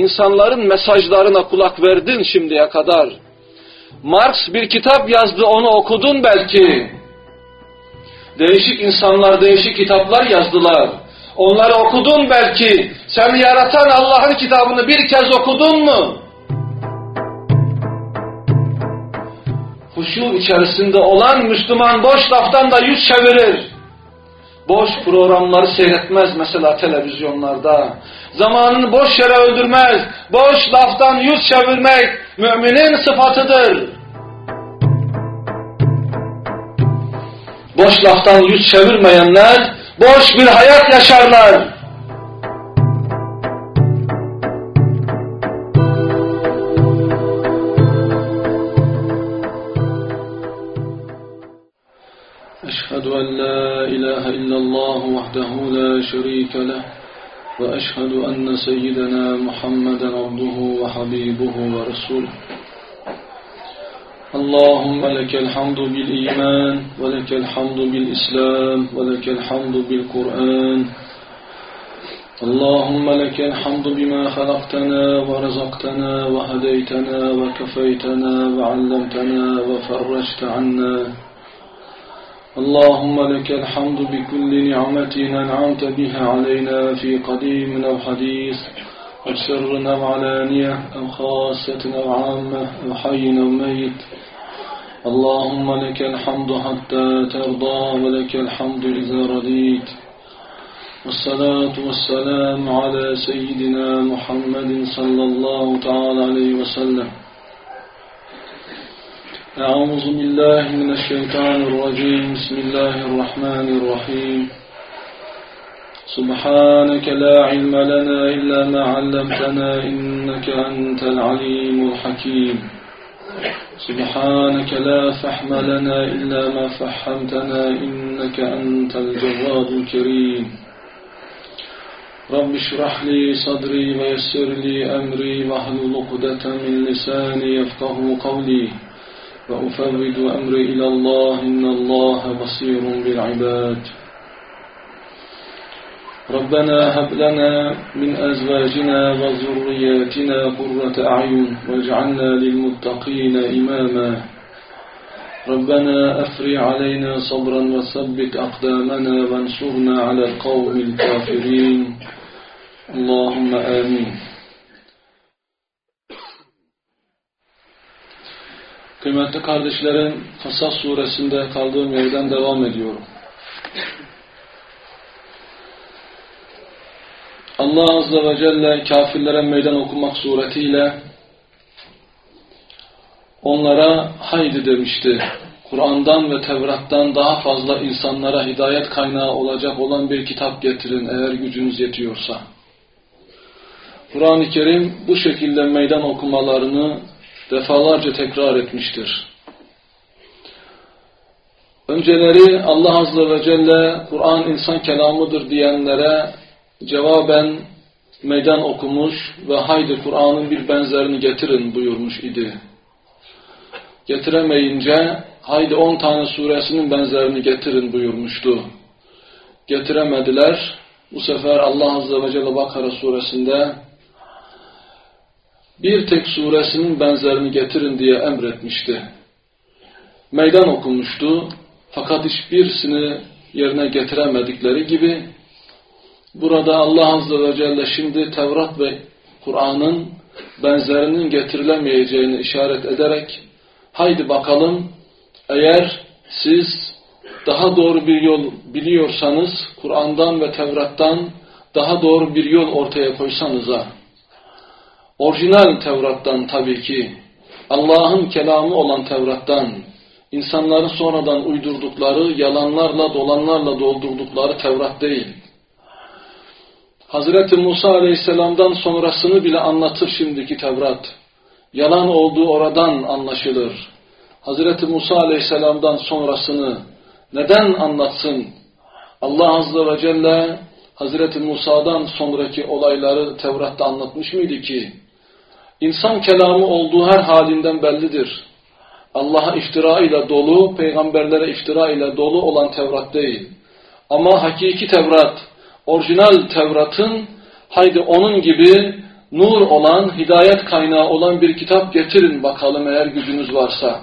insanların mesajlarına kulak verdin şimdiye kadar. Marx bir kitap yazdı, onu okudun belki. Değişik insanlar değişik kitaplar yazdılar. Onları okudun belki. Seni yaratan Allah'ın kitabını bir kez okudun mu? Huşu içerisinde olan Müslüman boş laftan da yüz çevirir. Boş programları seyretmez mesela televizyonlarda. Zamanını boş yere öldürmez. Boş laftan yüz çevirmek müminin sıfatıdır. Boş laftan yüz çevirmeyenler boş bir hayat yaşarlar. أشهد أن لا إله إلا الله وحده لا شريك له وأشهد أن سيدنا محمدا عبده وحبيبه ورسوله اللهم لك الحمد بالإيمان ولك الحمد بالإسلام ولك الحمد بالقرآن اللهم لك الحمد بما خلقتنا ورزقتنا وهديتنا وكفيتنا وعلمتنا وفرجت عنا اللهم لك الحمد بكل نعمة أنعمت بها علينا في قديم أو حديث أو سر أو علانية أو خاصة أو عامة أو حي أو ميت اللهم لك الحمد حتى ترضى ولك الحمد إذا رضيت والصلاة والسلام على سيدنا محمد صلى الله تعالى عليه وسلم أعوذ بالله من الشيطان الرجيم بسم الله الرحمن الرحيم سبحانك لا علم لنا إلا ما علمتنا إنك أنت العليم الحكيم سبحانك لا فهم لنا إلا ما فهمتنا إنك أنت الجواد الكريم رب اشرح لي صدري ويسر لي أمري واحلل عقدة من لساني يفقه قولي وأفوض أمري إلى الله إن الله بصير بالعباد ربنا هب لنا من أزواجنا وذرياتنا قرة أعين واجعلنا للمتقين إماما ربنا أفرغ علينا صبرا وثبت أقدامنا وانصرنا على القوم الكافرين اللهم آمين. Kıymetli kardeşlerim, Kasas suresinde kaldığım yerden devam ediyorum. Allah Azze ve Celle kafirlere meydan okumak suretiyle onlara haydi demişti. Kur'an'dan ve Tevrat'tan daha fazla insanlara hidayet kaynağı olacak olan bir kitap getirin eğer gücünüz yetiyorsa. Kur'an-ı Kerim bu şekilde meydan okumalarını defalarca tekrar etmiştir. Önceleri Allah Azze ve Celle Kur'an insan kelamıdır diyenlere cevaben meydan okumuş ve haydi Kur'an'ın bir benzerini getirin buyurmuş idi. Getiremeyince haydi 10 tane suresinin benzerini getirin buyurmuştu. Getiremediler. Bu sefer Allah Azze ve Celle Bakara suresinde bir tek suresinin benzerini getirin diye emretmişti. Meydan okumuştu. Fakat hiçbirisini yerine getiremedikleri gibi burada Allah Azze ve Celle şimdi Tevrat ve Kur'an'ın benzerinin getirilemeyeceğini işaret ederek haydi bakalım eğer siz daha doğru bir yol biliyorsanız Kur'an'dan ve Tevrat'tan daha doğru bir yol ortaya koysanıza orijinal Tevrat'tan tabii ki Allah'ın kelamı olan Tevrat'tan insanların sonradan uydurdukları yalanlarla dolanlarla doldurdukları Tevrat değil. Hazreti Musa Aleyhisselam'dan sonrasını bile anlatır şimdiki Tevrat. Yalan olduğu oradan anlaşılır. Hazreti Musa Aleyhisselam'dan sonrasını neden anlatsın? Allah Azze ve Celle Hazreti Musa'dan sonraki olayları Tevrat'ta anlatmış mıydı ki? İnsan kelamı olduğu her halinden bellidir. Allah'a iftira ile dolu, peygamberlere iftira ile dolu olan Tevrat değil. Ama hakiki Tevrat, orijinal Tevrat'ın haydi onun gibi nur olan, hidayet kaynağı olan bir kitap getirin bakalım eğer gücünüz varsa.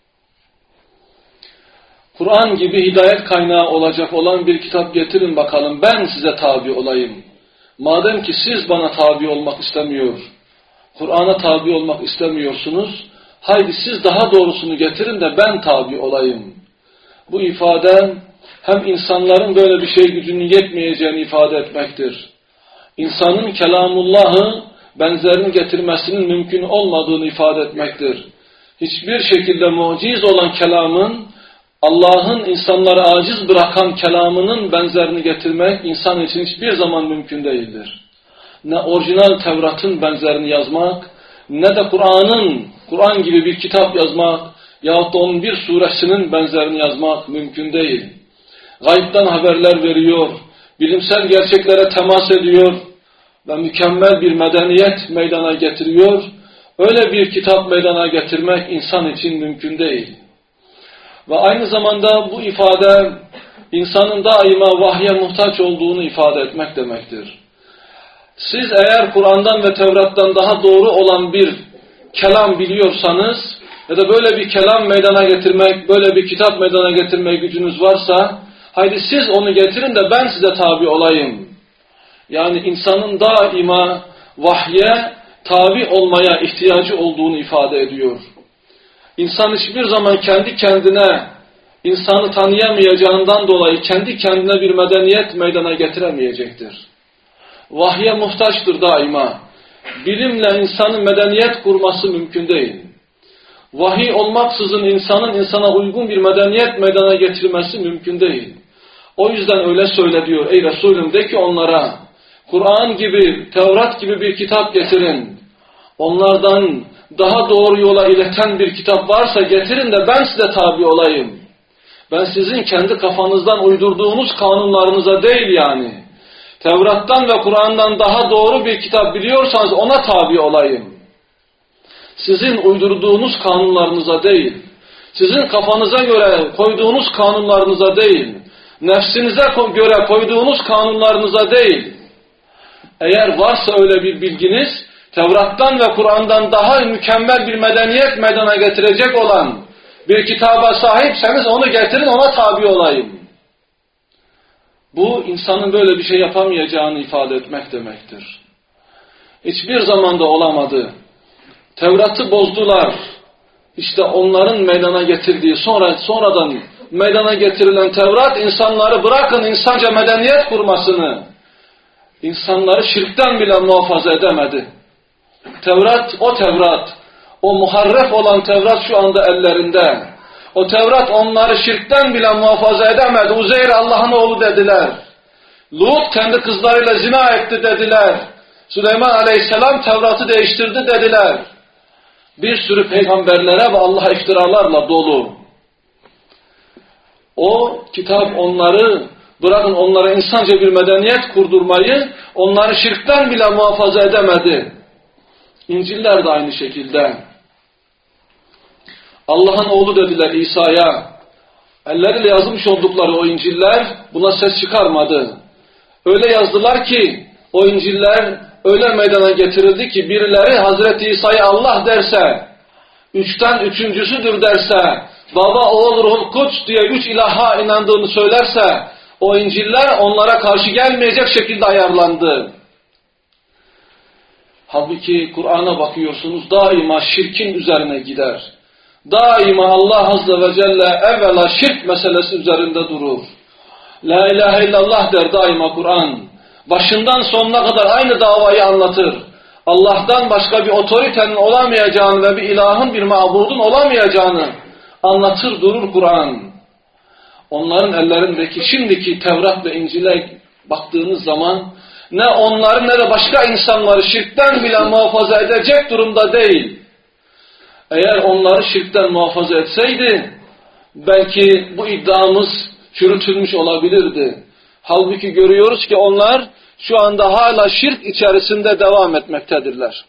Kur'an gibi hidayet kaynağı olacak olan bir kitap getirin bakalım, ben size tabi olayım. Madem ki siz bana tabi olmak istemiyor, Kur'an'a tabi olmak istemiyorsunuz, haydi siz daha doğrusunu getirin de ben tabi olayım. Bu ifade hem insanların böyle bir şey gücünün yetmeyeceğini ifade etmektir. İnsanın kelamullahı benzerini getirmesinin mümkün olmadığını ifade etmektir. Hiçbir şekilde muciz olan kelamın, Allah'ın insanları aciz bırakan kelamının benzerini getirmek insan için hiçbir zaman mümkün değildir. Ne orijinal Tevrat'ın benzerini yazmak, ne de Kur'an gibi bir kitap yazmak yahut da onun bir suresinin benzerini yazmak mümkün değil. Gaybden haberler veriyor, bilimsel gerçeklere temas ediyor ve mükemmel bir medeniyet meydana getiriyor. Öyle bir kitap meydana getirmek insan için mümkün değil. Ve aynı zamanda bu ifade insanın daima vahye muhtaç olduğunu ifade etmek demektir. Siz eğer Kur'an'dan ve Tevrat'tan daha doğru olan bir kelam biliyorsanız ya da böyle bir kelam meydana getirmek, böyle bir kitap meydana getirmeye gücünüz varsa, haydi siz onu getirin de ben size tabi olayım. Yani insanın daima vahye tabi olmaya ihtiyacı olduğunu ifade ediyor. İnsan hiçbir zaman kendi kendine insanı tanıyamayacağından dolayı kendi kendine bir medeniyet meydana getiremeyecektir. Vahye muhtaçtır daima. Bilimle insanın medeniyet kurması mümkün değil. Vahiy olmaksızın insanın insana uygun bir medeniyet meydana getirmesi mümkün değil. O yüzden öyle söyle diyor, ey Resulüm de ki onlara, Kur'an gibi, Tevrat gibi bir kitap getirin. Onlardan daha doğru yola ileten bir kitap varsa getirin de ben size tabi olayım. Ben sizin kendi kafanızdan uydurduğunuz kanunlarınıza değil yani. Tevrat'tan ve Kur'an'dan daha doğru bir kitap biliyorsanız ona tabi olayım. Sizin uydurduğunuz kanunlarınıza değil, sizin kafanıza göre koyduğunuz kanunlarınıza değil, nefsinize göre koyduğunuz kanunlarınıza değil. Eğer varsa öyle bir bilginiz, Tevrat'tan ve Kur'an'dan daha mükemmel bir medeniyet meydana getirecek olan bir kitaba sahipseniz onu getirin, ona tabi olayım. Bu insanın böyle bir şey yapamayacağını ifade etmek demektir. Hiçbir zamanda olamadı. Tevrat'ı bozdular. İşte onların meydana getirdiği sonradan meydana getirilen Tevrat insanları bırakın insanca medeniyet kurmasını, insanları şirkten bile muhafaza edemedi. Tevrat, o muharref olan Tevrat şu anda ellerinde. O Tevrat onları şirkten bile muhafaza edemedi. Uzeyr Allah'ın oğlu dediler. Lut kendi kızlarıyla zina etti dediler. Süleyman Aleyhisselam Tevrat'ı değiştirdi dediler. Bir sürü peygamberlere ve Allah'a iftiralarla dolu. O kitap bırakın onlara insanca bir medeniyet kurdurmayı, onları şirkten bile muhafaza edemedi. İncil'ler de aynı şekilde. Allah'ın oğlu dediler İsa'ya. Elleriyle yazılmış oldukları o İncil'ler buna ses çıkarmadı. Öyle yazdılar ki o İncil'ler öyle meydana getirildi ki birileri Hazreti İsa'ya Allah derse, üçten üçüncüsüdür derse, Baba, Oğul, Ruhul Kuds diye üç ilaha inandığını söylerse, o İncil'ler onlara karşı gelmeyecek şekilde ayarlandı. Halbuki Kur'an'a bakıyorsunuz daima şirkin üzerine gider. Daima Allah Azze ve Celle evvela şirk meselesi üzerinde durur. La ilahe illallah der daima Kur'an. Başından sonuna kadar aynı davayı anlatır. Allah'tan başka bir otoritenin olamayacağını ve bir ilahın, bir mabudun olamayacağını anlatır durur Kur'an. Onların ellerindeki şimdiki Tevrat ve İncil'e baktığınız zaman ne onları ne de başka insanları şirkten bile muhafaza edecek durumda değil. Eğer onları şirkten muhafaza etseydi belki bu iddiamız çürütülmüş olabilirdi. Halbuki görüyoruz ki onlar şu anda hala şirk içerisinde devam etmektedirler.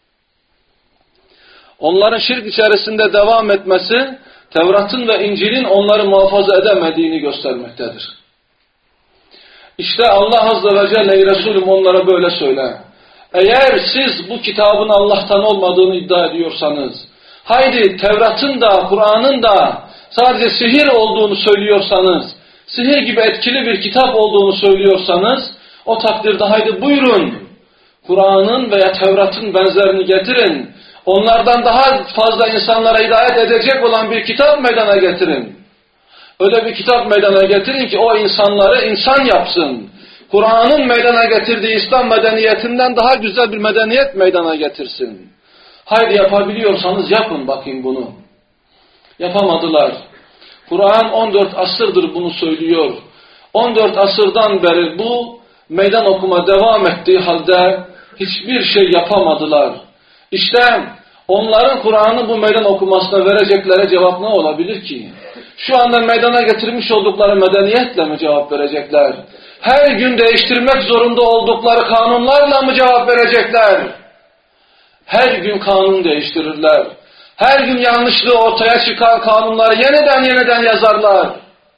Onların şirk içerisinde devam etmesi Tevrat'ın ve İncil'in onları muhafaza edemediğini göstermektedir. İşte Allah Azze ve Celle Resulüm onlara böyle söyle. Eğer siz bu kitabın Allah'tan olmadığını iddia ediyorsanız, haydi Tevrat'ın da Kur'an'ın da sadece sihir olduğunu söylüyorsanız, sihir gibi etkili bir kitap olduğunu söylüyorsanız, o takdirde haydi buyurun, Kur'an'ın veya Tevrat'ın benzerini getirin. Onlardan daha fazla insanlara hidayet edecek olan bir kitap meydana getirin. Öyle bir kitap meydana getirin ki o insanları insan yapsın. Kur'an'ın meydana getirdiği İslam medeniyetinden daha güzel bir medeniyet meydana getirsin. Haydi yapabiliyorsanız yapın bakayım bunu. Yapamadılar. Kur'an 14 asırdır bunu söylüyor. 14 asırdan beri bu meydan okuma devam ettiği halde hiçbir şey yapamadılar. İşte onların Kur'an'ın bu meydan okumasına verecekleri cevap ne olabilir ki? Şu anda meydana getirmiş oldukları medeniyetle mi cevap verecekler? Her gün değiştirmek zorunda oldukları kanunlarla mı cevap verecekler? Her gün kanun değiştirirler. Her gün yanlışlığı ortaya çıkan kanunları yeniden yazarlar.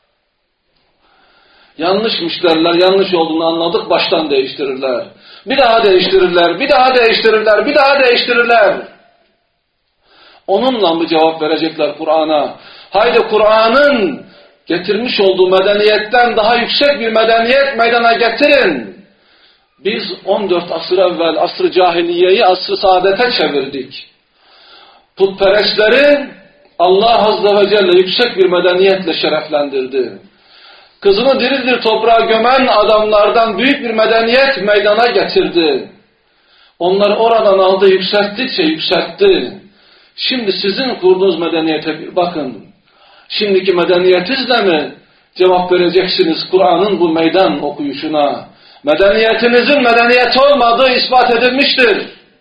Yanlışmış derler, yanlış olduğunu anladık, baştan değiştirirler. Bir daha değiştirirler, bir daha değiştirirler, bir daha değiştirirler. Onunla mı cevap verecekler Kur'an'a? Haydi Kur'an'ın getirmiş olduğu medeniyetten daha yüksek bir medeniyet meydana getirin. Biz 14 asır evvel asr-ı cahiliyeyi asr-ı saadete çevirdik. Putperestleri Allah Azze ve Celle yüksek bir medeniyetle şereflendirdi. Kızını diri toprağa gömen adamlardan büyük bir medeniyet meydana getirdi. Onları oradan aldı, yükselttikçe yükseltti. Şimdi sizin kurduğunuz medeniyete bakın. Şimdiki medeniyetinizle mi cevap vereceksiniz Kur'an'ın bu meydan okuyuşuna? Medeniyetinizin medeniyet olmadığı ispat edilmiştir.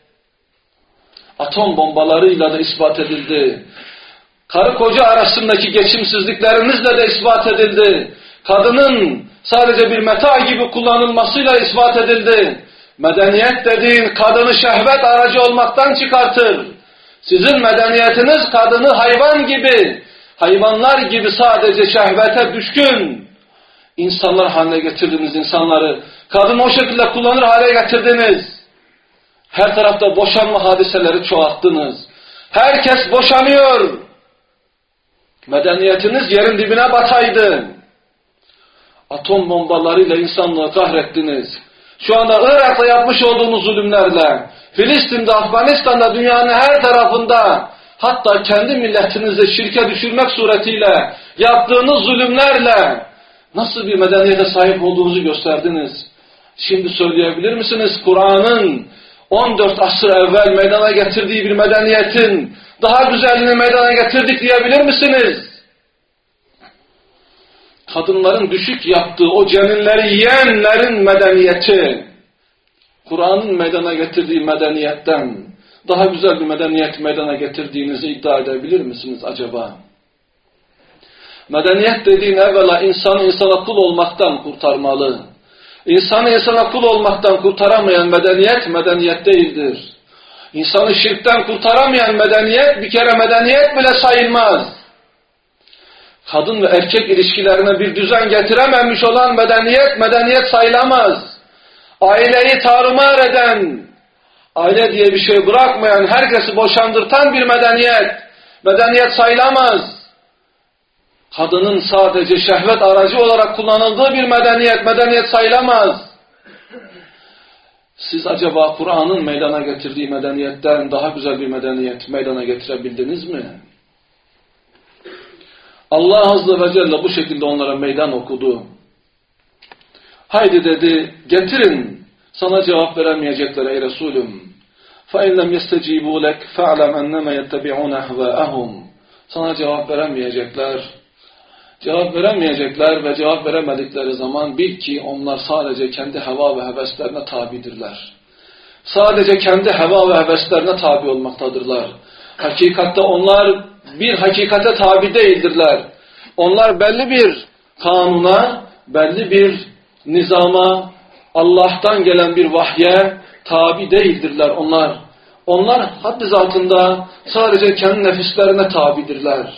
Atom bombalarıyla da ispat edildi. Karı koca arasındaki geçimsizliklerinizle de ispat edildi. Kadının sadece bir meta gibi kullanılmasıyla ispat edildi. Medeniyet dediğin kadını şehvet aracı olmaktan çıkartır. Sizin medeniyetiniz kadını hayvan gibi, hayvanlar gibi sadece şehvete düşkün insanlar haline getirdiniz insanları. Kadını o şekilde kullanır hale getirdiniz. Her tarafta boşanma hadiseleri çoğalttınız. Herkes boşanıyor. Medeniyetiniz yerin dibine bataydı. Atom bombalarıyla insanlığı kahrettiniz. Şu anda Irak'ta yapmış olduğunuz zulümlerle, Filistin'de, Afganistan'da, dünyanın her tarafında, hatta kendi milletinizi şirke düşürmek suretiyle yaptığınız zulümlerle nasıl bir medeniyete sahip olduğunuzu gösterdiniz. Şimdi söyleyebilir misiniz Kur'an'ın 14 asır evvel meydana getirdiği bir medeniyetin daha güzelliğini meydana getirdik diyebilir misiniz? Kadınların düşük yaptığı o ceninleri yiyenlerin medeniyeti, Kur'an'ın meydana getirdiği medeniyetten daha güzel bir medeniyet meydana getirdiğinizi iddia edebilir misiniz acaba? Medeniyet dediğin evvela insanı insana kul olmaktan kurtarmalı. İnsanı insana kul olmaktan kurtaramayan medeniyet, medeniyet değildir. İnsanı şirkten kurtaramayan medeniyet, bir kere medeniyet bile sayılmaz. Kadın ve erkek ilişkilerine bir düzen getirememiş olan medeniyet, medeniyet sayılamaz. Aileyi tarumar eden, aile diye bir şey bırakmayan, herkesi boşandırtan bir medeniyet, medeniyet sayılamaz. Kadının sadece şehvet aracı olarak kullanıldığı bir medeniyet, medeniyet sayılamaz. Siz acaba Kur'an'ın meydana getirdiği medeniyetten daha güzel bir medeniyet meydana getirebildiniz mi? Allah Azze ve Celle bu şekilde onlara meydan okudu. Haydi dedi, getirin, sana cevap veremeyecekler ey Resulüm. فَاِنْ لَمْ يَسْتَجِيبُوا لَكْ فَاعْلَمْ اَنَّمَا يَتَّبِعُونَ اَهْوَاءَهُمْ. Sana cevap veremeyecekler. Cevap veremeyecekler ve cevap veremedikleri zaman bil ki onlar sadece kendi heva ve heveslerine tabidirler. Sadece kendi heva ve heveslerine tabi olmaktadırlar. Hakikatte onlar bir hakikate tabi değildirler. Onlar belli bir kanuna, belli bir nizama, Allah'tan gelen bir vahye tabi değildirler onlar. Onlar haddi zatında sadece kendi nefislerine tabidirler.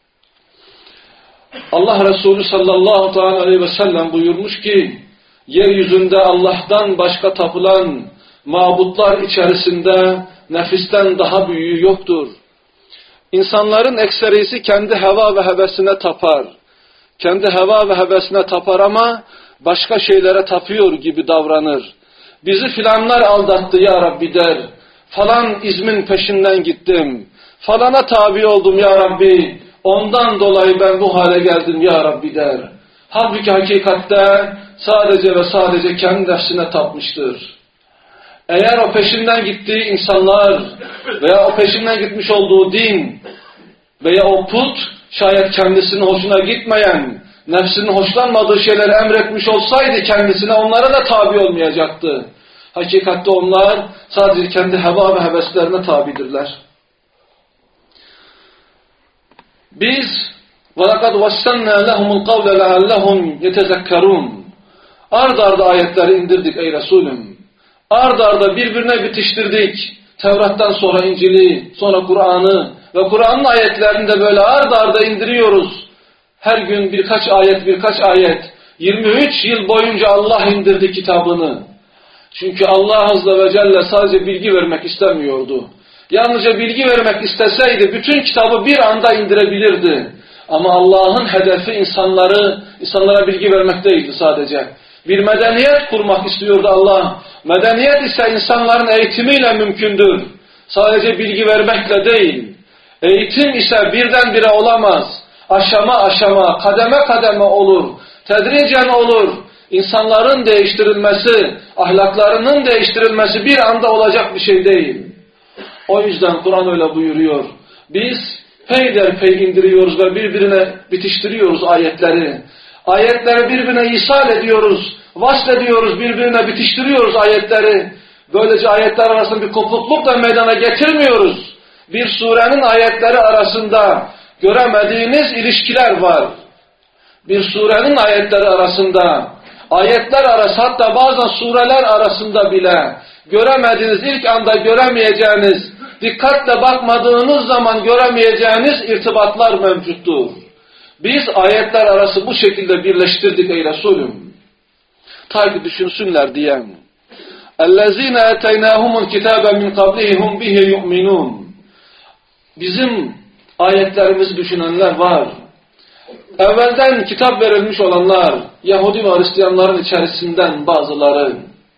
Allah Resulü sallallahu aleyhi ve sellem buyurmuş ki, yeryüzünde Allah'tan başka tapılan mabutlar içerisinde nefisten daha büyüğü yoktur. İnsanların ekserisi kendi heva ve hevesine tapar. Kendi heva ve hevesine tapar ama başka şeylere tapıyor gibi davranır. Bizi filanlar aldattı ya Rabbi der. Falan izmin peşinden gittim. Falana tabi oldum ya Rabbi. Ondan dolayı ben bu hale geldim ya Rabbi der. Halbuki hakikatte sadece ve sadece kendi nefsine tapmıştır. Eğer o peşinden gittiği insanlar veya o peşinden gitmiş olduğu din veya o put şayet kendisinin hoşuna gitmeyen, nefsinin hoşlanmadığı şeyleri emretmiş olsaydı kendisine, onlara da tabi olmayacaktı. Hakikatte onlar sadece kendi heva ve heveslerine tabidirler. Biz وَلَقَدْ وَسَّنَّا لَهُمُ الْقَوْلَ لَعَلَّهُمْ يَتَذَكَّرُونَ Ard arda ayetleri indirdik ey Resulüm. Ard arda birbirine bitiştirdik. Tevrat'tan sonra İncil'i, sonra Kur'an'ı ve Kur'an'ın ayetlerini de böyle ard arda indiriyoruz. Her gün birkaç ayet. 23 yıl boyunca Allah indirdi kitabını. Çünkü Allah Azze ve Celle sadece bilgi vermek istemiyordu. Yalnızca bilgi vermek isteseydi bütün kitabı bir anda indirebilirdi. Ama Allah'ın hedefi insanlara bilgi vermek değildi sadece. Bir medeniyet kurmak istiyordu Allah. Medeniyet ise insanların eğitimiyle mümkündür. Sadece bilgi vermekle değil. Eğitim ise birdenbire olamaz. Aşama aşama, kademe kademe olur. Tedricen olur. İnsanların değiştirilmesi, ahlaklarının değiştirilmesi bir anda olacak bir şey değil. O yüzden Kur'an öyle buyuruyor. Biz peyderpey indiriyoruz ve birbirine bitiştiriyoruz ayetleri. Ayetleri birbirine ishal ediyoruz, vaslediyoruz, birbirine bitiştiriyoruz ayetleri. Böylece ayetler arasında bir kopukluk da meydana getirmiyoruz. Bir surenin ayetleri arasında göremediğiniz ilişkiler var. Bir surenin ayetleri arasında, ayetler arası, hatta bazen sureler arasında bile göremediğiniz, ilk anda göremeyeceğiniz, dikkatle bakmadığınız zaman göremeyeceğiniz irtibatlar mevcuttur. Biz ayetler arası bu şekilde birleştirdik ey Resulüm. Ta ki düşünsünler diye. اَلَّذ۪ينَ اَتَيْنَاهُمُ الْكِتَابَ مِنْ قَبْلِهِمْ بِهِ يُؤْمِنُونَ Bizim ayetlerimizi düşünenler var. Evvelden kitap verilmiş olanlar, Yahudi ve Hristiyanların içerisinden bazıları.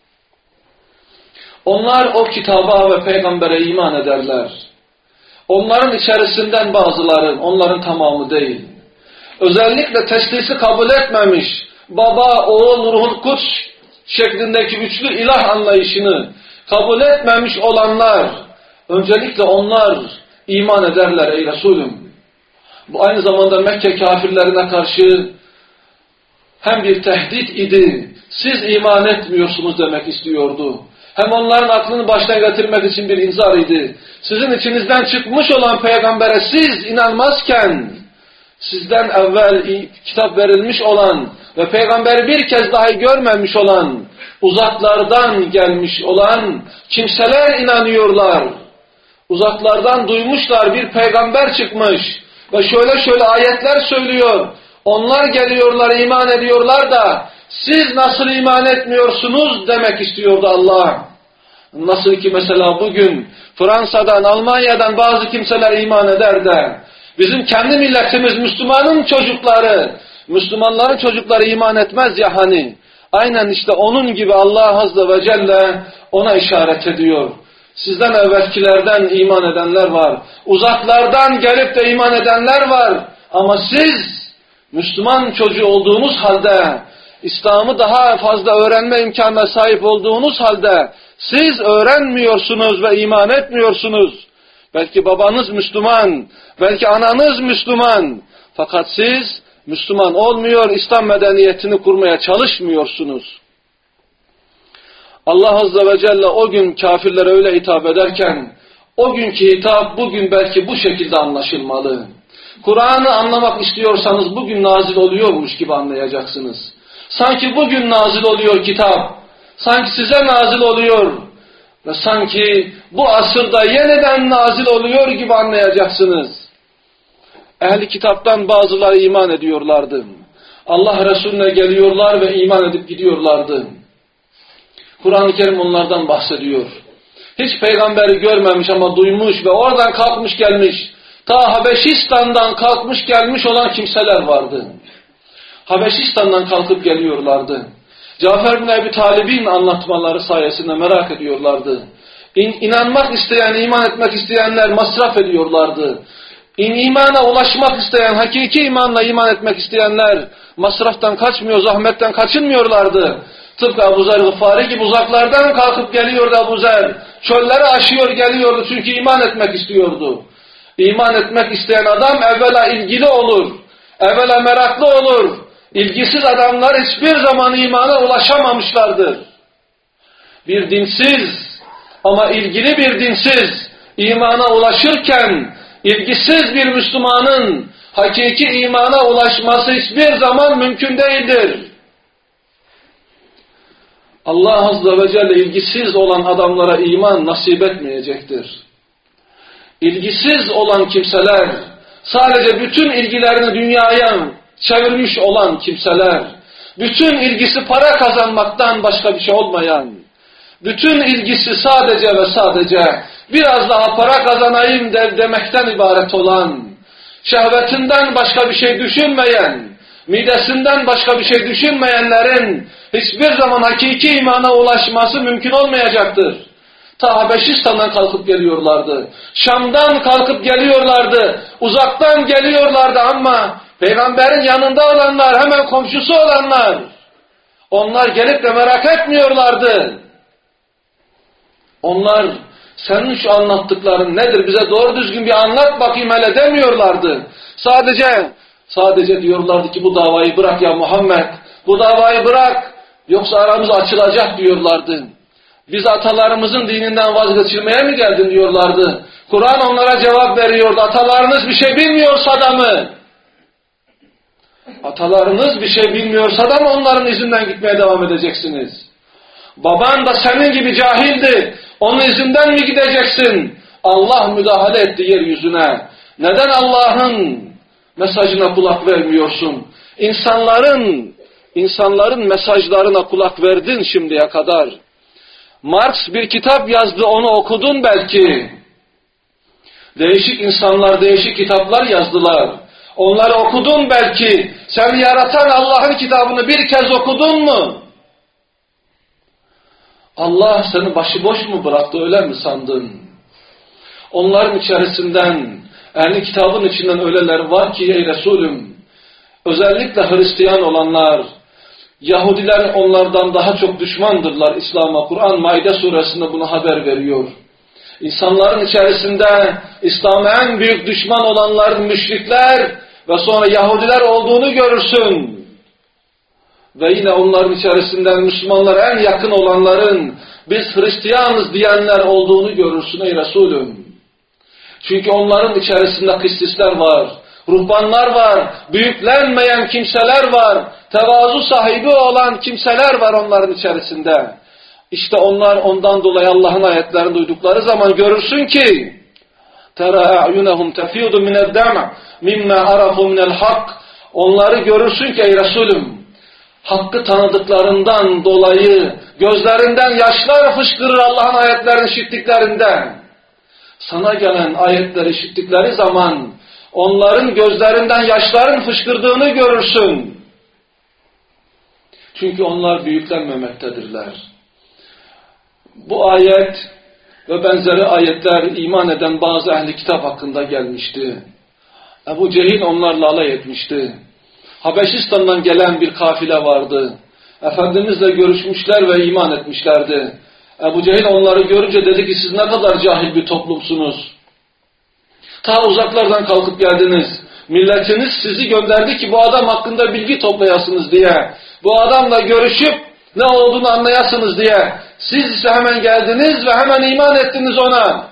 Onlar o kitaba ve peygambere iman ederler. Onların içerisinden bazıları, onların tamamı değil. Özellikle teslisi kabul etmemiş, baba, oğul, ruhul kuds şeklindeki üçlü ilah anlayışını kabul etmemiş olanlar, öncelikle onlar iman ederler ey Resulüm. Bu aynı zamanda Mekke kafirlerine karşı hem bir tehdit idi, siz iman etmiyorsunuz demek istiyordu. Hem onların aklını baştan getirmek için bir inzar idi. Sizin içinizden çıkmış olan peygambere siz inanmazken, sizden evvel kitap verilmiş olan ve peygamberi bir kez dahi görmemiş olan, uzaklardan gelmiş olan kimseler inanıyorlar. Uzaklardan duymuşlar, bir peygamber çıkmış ve şöyle ayetler söylüyor. Onlar geliyorlar, iman ediyorlar da siz nasıl iman etmiyorsunuz demek istiyordu Allah. Nasıl ki mesela bugün Fransa'dan, Almanya'dan bazı kimseler iman eder de bizim kendi milletimiz, Müslümanların çocukları iman etmez ya hani. Aynen işte onun gibi Allah Azze ve Celle ona işaret ediyor. Sizden evvelkilerden iman edenler var. Uzaklardan gelip de iman edenler var. Ama siz Müslüman çocuğu olduğunuz halde, İslam'ı daha fazla öğrenme imkanına sahip olduğunuz halde siz öğrenmiyorsunuz ve iman etmiyorsunuz. Belki babanız Müslüman, belki ananız Müslüman. Fakat siz Müslüman olmuyor, İslam medeniyetini kurmaya çalışmıyorsunuz. Allah Azze ve Celle o gün kafirlere öyle hitap ederken, o günkü hitap bugün belki bu şekilde anlaşılmalı. Kur'an'ı anlamak istiyorsanız bugün nazil oluyormuş gibi anlayacaksınız. Sanki bugün nazil oluyor kitap, sanki size nazil oluyor ve sanki bu asırda yeniden nazil oluyor gibi anlayacaksınız. Ehli kitaptan bazıları iman ediyorlardı. Allah Resulüne geliyorlar ve iman edip gidiyorlardı. Kur'an-ı Kerim onlardan bahsediyor. Hiç peygamberi görmemiş ama duymuş ve oradan kalkmış gelmiş. Ta Habeşistan'dan kalkmış gelmiş olan kimseler vardı. Habeşistan'dan kalkıp geliyorlardı. Cafer bin Ebi Talib'in anlatmaları sayesinde merak ediyorlardı. İnanmak isteyen, iman etmek isteyenler masraf ediyorlardı. İmana ulaşmak isteyen, hakiki imanla iman etmek isteyenler masraftan kaçmıyor, zahmetten kaçınmıyorlardı. Tıpkı Ebu Zer Gıfari gibi uzaklardan kalkıp geliyordu Ebu Zer. Çölleri aşıyor geliyordu çünkü iman etmek istiyordu. İman etmek isteyen adam evvela ilgili olur, evvela meraklı olur. İlgisiz adamlar hiçbir zaman imana ulaşamamışlardır. Bir dinsiz ama ilgili bir dinsiz imana ulaşırken ilgisiz bir Müslümanın hakiki imana ulaşması hiçbir zaman mümkün değildir. Allah Azze ve Celle ilgisiz olan adamlara iman nasip etmeyecektir. İlgisiz olan kimseler, sadece bütün ilgilerini dünyaya çevirmiş olan kimseler, bütün ilgisi para kazanmaktan başka bir şey olmayan, bütün ilgisi sadece ve sadece biraz daha para kazanayım demekten ibaret olan, şehvetinden başka bir şey düşünmeyen, midesinden başka bir şey düşünmeyenlerin hiçbir zaman hakiki imana ulaşması mümkün olmayacaktır. Ta Habeşistan'dan kalkıp geliyorlardı. Şam'dan kalkıp geliyorlardı. Uzaktan geliyorlardı ama Peygamberin yanında olanlar, hemen komşusu olanlar, onlar gelip de merak etmiyorlardı. Onlar senin şu anlattıkların nedir? Bize doğru düzgün bir anlat bakayım hele demiyorlardı. Sadece diyorlardı ki bu davayı bırak ya Muhammed. Bu davayı bırak. Yoksa aramız açılacak diyorlardı. Biz atalarımızın dininden vazgeçilmeye mi geldin diyorlardı. Kur'an onlara cevap veriyordu. Atalarınız bir şey bilmiyorsa da mı? Atalarınız bir şey bilmiyorsa da mı onların izinden gitmeye devam edeceksiniz? Baban da senin gibi cahildi. Onun izinden mi gideceksin? Allah müdahale etti yeryüzüne. Neden Allah'ın mesajına kulak vermiyorsun? İnsanların mesajlarına kulak verdin şimdiye kadar. Marx bir kitap yazdı, onu okudun belki. Değişik insanlar değişik kitaplar yazdılar. Onları okudun belki. Seni yaratan Allah'ın kitabını bir kez okudun mu? Allah seni başıboş mu bıraktı, öyle mi sandın? Onların içerisinden, ehli kitabın içinden öyleler var ki ey Resulüm, özellikle Hristiyan olanlar, Yahudiler onlardan daha çok düşmandırlar İslam'a. Kur'an Maide suresinde bunu haber veriyor. İnsanların içerisinde İslam'a en büyük düşman olanların müşrikler ve sonra Yahudiler olduğunu görürsün. Ve yine onların içerisinden Müslümanlara en yakın olanların biz Hristiyanız diyenler olduğunu görürsün ey Resulüm. Çünkü onların içerisinde kıssisler var, ruhbanlar var, büyüklenmeyen kimseler var, tevazu sahibi olan kimseler var onların içerisinde. İşte onlar ondan dolayı Allah'ın ayetlerini duydukları zaman görürsün ki تَرَى أَعْيُنَهُمْ تَفِيضُ مِنَ الدَّمْعِ مِمَّا عَرَفُوا مِنَ الْحَقِّ. Onları görürsün ki ey Resulüm, hakkı tanıdıklarından dolayı gözlerinden yaşlar fışkırır Allah'ın ayetlerini işittiklerinden. Sana gelen ayetleri işittikleri zaman onların gözlerinden yaşların fışkırdığını görürsün. Çünkü onlar büyüklenmemektedirler. Bu ayet ve benzeri ayetler iman eden bazı ehli kitap hakkında gelmişti. Ebu Cehil onlarla alay etmişti. Habeşistan'dan gelen bir kafile vardı. Efendimizle görüşmüşler ve iman etmişlerdi. Ebu Cehil onları görünce dedi ki siz ne kadar cahil bir toplumsunuz. Ta uzaklardan kalkıp geldiniz. Milletiniz sizi gönderdi ki bu adam hakkında bilgi toplayasınız diye. Bu adamla görüşüp ne olduğunu anlayasınız diye. Siz ise hemen geldiniz ve hemen iman ettiniz ona.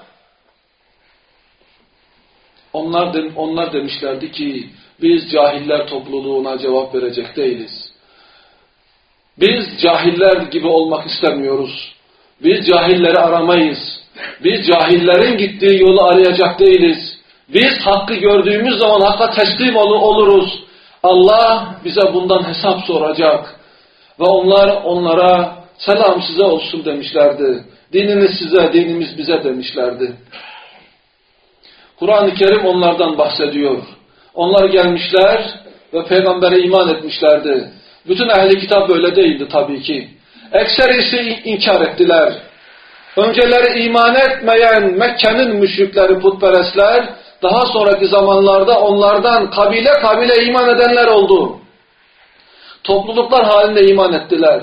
Onlar demişlerdi ki biz cahiller topluluğuna cevap verecek değiliz. Biz cahiller gibi olmak istemiyoruz. Biz cahilleri aramayız. Biz cahillerin gittiği yolu arayacak değiliz. Biz hakkı gördüğümüz zaman hakka teslim oluruz. Allah bize bundan hesap soracak. Ve onlara selam size olsun demişlerdi. Dininiz size, dinimiz bize demişlerdi. Kur'an-ı Kerim onlardan bahsediyor. Onlar gelmişler ve peygambere iman etmişlerdi. Bütün ehli kitap böyle değildi tabii ki. Ekserisi inkar ettiler. Önceleri iman etmeyen Mekke'nin müşrikleri, putperestler, daha sonraki zamanlarda onlardan kabile kabile iman edenler oldu. Topluluklar halinde iman ettiler.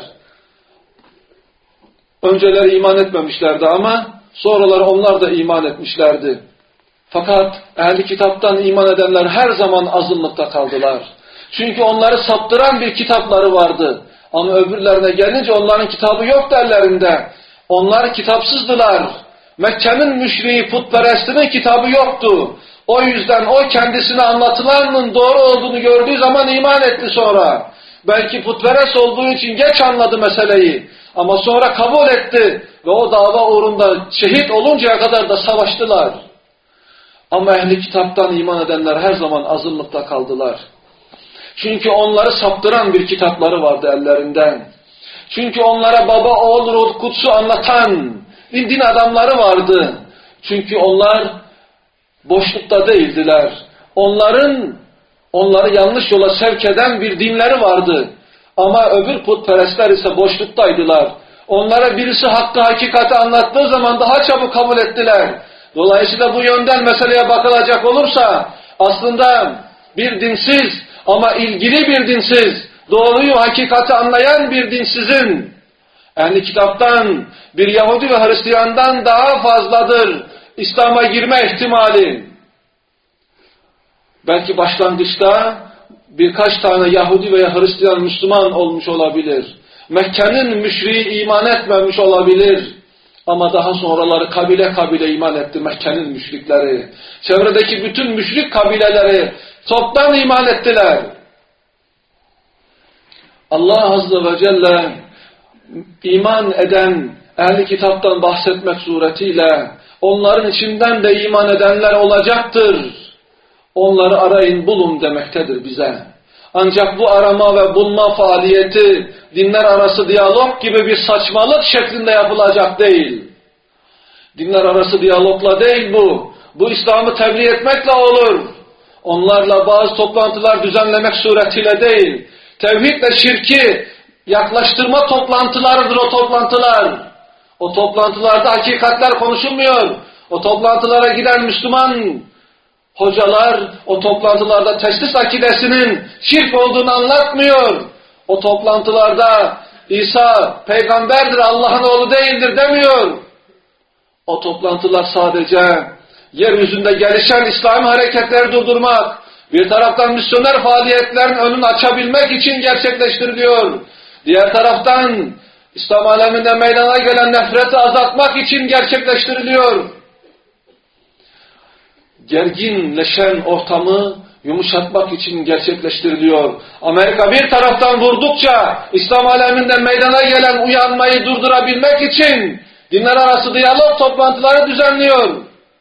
Önceleri iman etmemişlerdi ama sonraları onlar da iman etmişlerdi. Fakat ehli kitaptan iman edenler her zaman azınlıkta kaldılar. Çünkü onları saptıran bir kitapları vardı. Ama öbürlerine gelince onların kitabı yoktu ellerinde. Onlar kitapsızdılar. Mekke'nin müşriği, putperestinin kitabı yoktu. O yüzden o kendisine anlatılanın doğru olduğunu gördüğü zaman iman etti sonra. Belki putperest olduğu için geç anladı meseleyi. Ama sonra kabul etti ve o dava uğrunda şehit oluncaya kadar da savaştılar. Ama ehli kitaptan iman edenler her zaman azınlıkta kaldılar. Çünkü onları saptıran bir kitapları vardı ellerinden. Çünkü onlara baba, oğul, ruh, kutsu anlatan din adamları vardı. Çünkü onlar boşlukta değildiler. Onları yanlış yola sevk eden bir dinleri vardı. Ama öbür putperestler ise boşluktaydılar. Onlara birisi hakkı, hakikati anlattığı zaman daha çabuk kabul ettiler. Dolayısıyla bu yönden meseleye bakılacak olursa aslında bir dinsiz ama ilgili bir dinsiz, doğruyu, hakikati anlayan bir dinsizin ehli kitaptan, bir Yahudi ve Hristiyandan daha fazladır İslam'a girme ihtimali. Belki başlangıçta birkaç tane Yahudi veya Hristiyan Müslüman olmuş olabilir. Mekke'nin müşriği iman etmemiş olabilir. Ama daha sonraları kabile kabile iman etti Mekke'nin müşrikleri. Çevredeki bütün müşrik kabileleri toptan iman ettiler. Allah Azze ve Celle iman eden ehli kitaptan bahsetmek suretiyle onların içinden de iman edenler olacaktır. Onları arayın, bulun demektedir bize. Ancak bu arama ve bulma faaliyeti dinler arası diyalog gibi bir saçmalık şeklinde yapılacak değil. Dinler arası diyalogla değil bu. Bu İslam'ı tebliğ etmekle olur. Onlarla bazı toplantılar düzenlemek suretiyle değil. Tevhidle şirki yaklaştırma toplantılarıdır o toplantılar. O toplantılarda hakikatler konuşulmuyor. O toplantılara giden Müslüman hocalar o toplantılarda teslis akidesinin şirk olduğunu anlatmıyor. O toplantılarda İsa peygamberdir, Allah'ın oğlu değildir demiyor. O toplantılar sadece yeryüzünde gelişen İslami hareketleri durdurmak, bir taraftan misyoner faaliyetlerin önünü açabilmek için gerçekleştiriliyor. Diğer taraftan İslam aleminde meydana gelen nefreti azaltmak için gerçekleştiriliyor. Gerginleşen ortamı yumuşatmak için gerçekleştiriliyor. Amerika bir taraftan vurdukça İslam aleminde meydana gelen uyanmayı durdurabilmek için dinler arası diyalog toplantıları düzenliyor.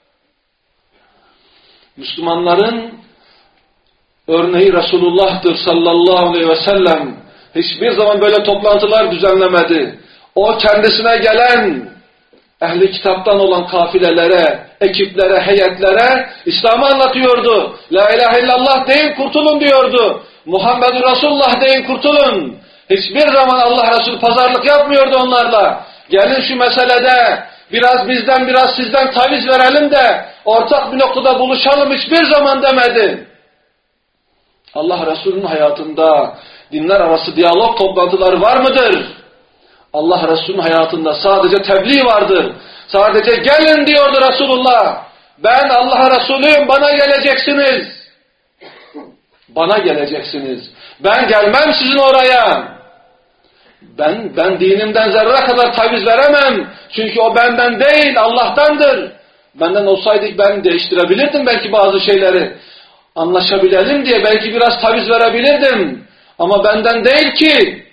Müslümanların örneği Resulullah'tır sallallahu aleyhi ve sellem. Hiçbir zaman böyle toplantılar düzenlemedi. O kendisine gelen ehli kitaptan olan kafilelere, ekiplere, heyetlere İslam'ı anlatıyordu. La ilahe illallah deyin kurtulun diyordu. Muhammed Resulullah deyin kurtulun. Hiçbir zaman Allah Resulü pazarlık yapmıyordu onlarla. Gelin şu meselede biraz bizden biraz sizden taviz verelim de ortak bir noktada buluşalım hiçbir zaman demedi. Allah Resulü'nün hayatında dinler arası diyalog toplantıları var mıdır? Allah Resulü'nün hayatında sadece tebliğ vardır. Sadece gelin diyordu Resulullah. Ben Allah Resulüyüm, bana geleceksiniz. Bana geleceksiniz. Ben gelmem sizin oraya. Ben dinimden zerre kadar taviz veremem. Çünkü o benden değil, Allah'tandır. Benden olsaydı ben değiştirebilirdim belki bazı şeyleri. Anlaşabilelim diye belki biraz taviz verebilirdim. Ama benden değil ki.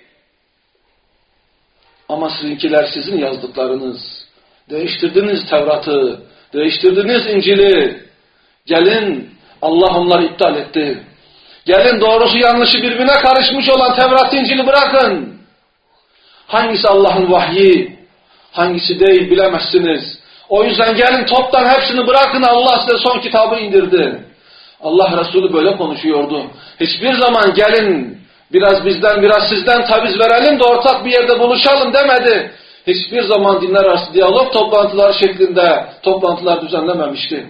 Ama sizinkiler sizin yazdıklarınız. Değiştirdiniz Tevrat'ı, değiştirdiniz İncil'i. Gelin, Allah onları iptal etti. Gelin doğrusu yanlışı birbirine karışmış olan Tevrat İncil'i bırakın. Hangisi Allah'ın vahyi, hangisi değil bilemezsiniz. O yüzden gelin toptan hepsini bırakın, Allah size son kitabı indirdi. Allah Resulü böyle konuşuyordu. Hiçbir zaman gelin biraz bizden biraz sizden taviz verelim de ortak bir yerde buluşalım demedi. Hiçbir zaman dinler arası diyalog toplantıları şeklinde toplantılar düzenlememişti.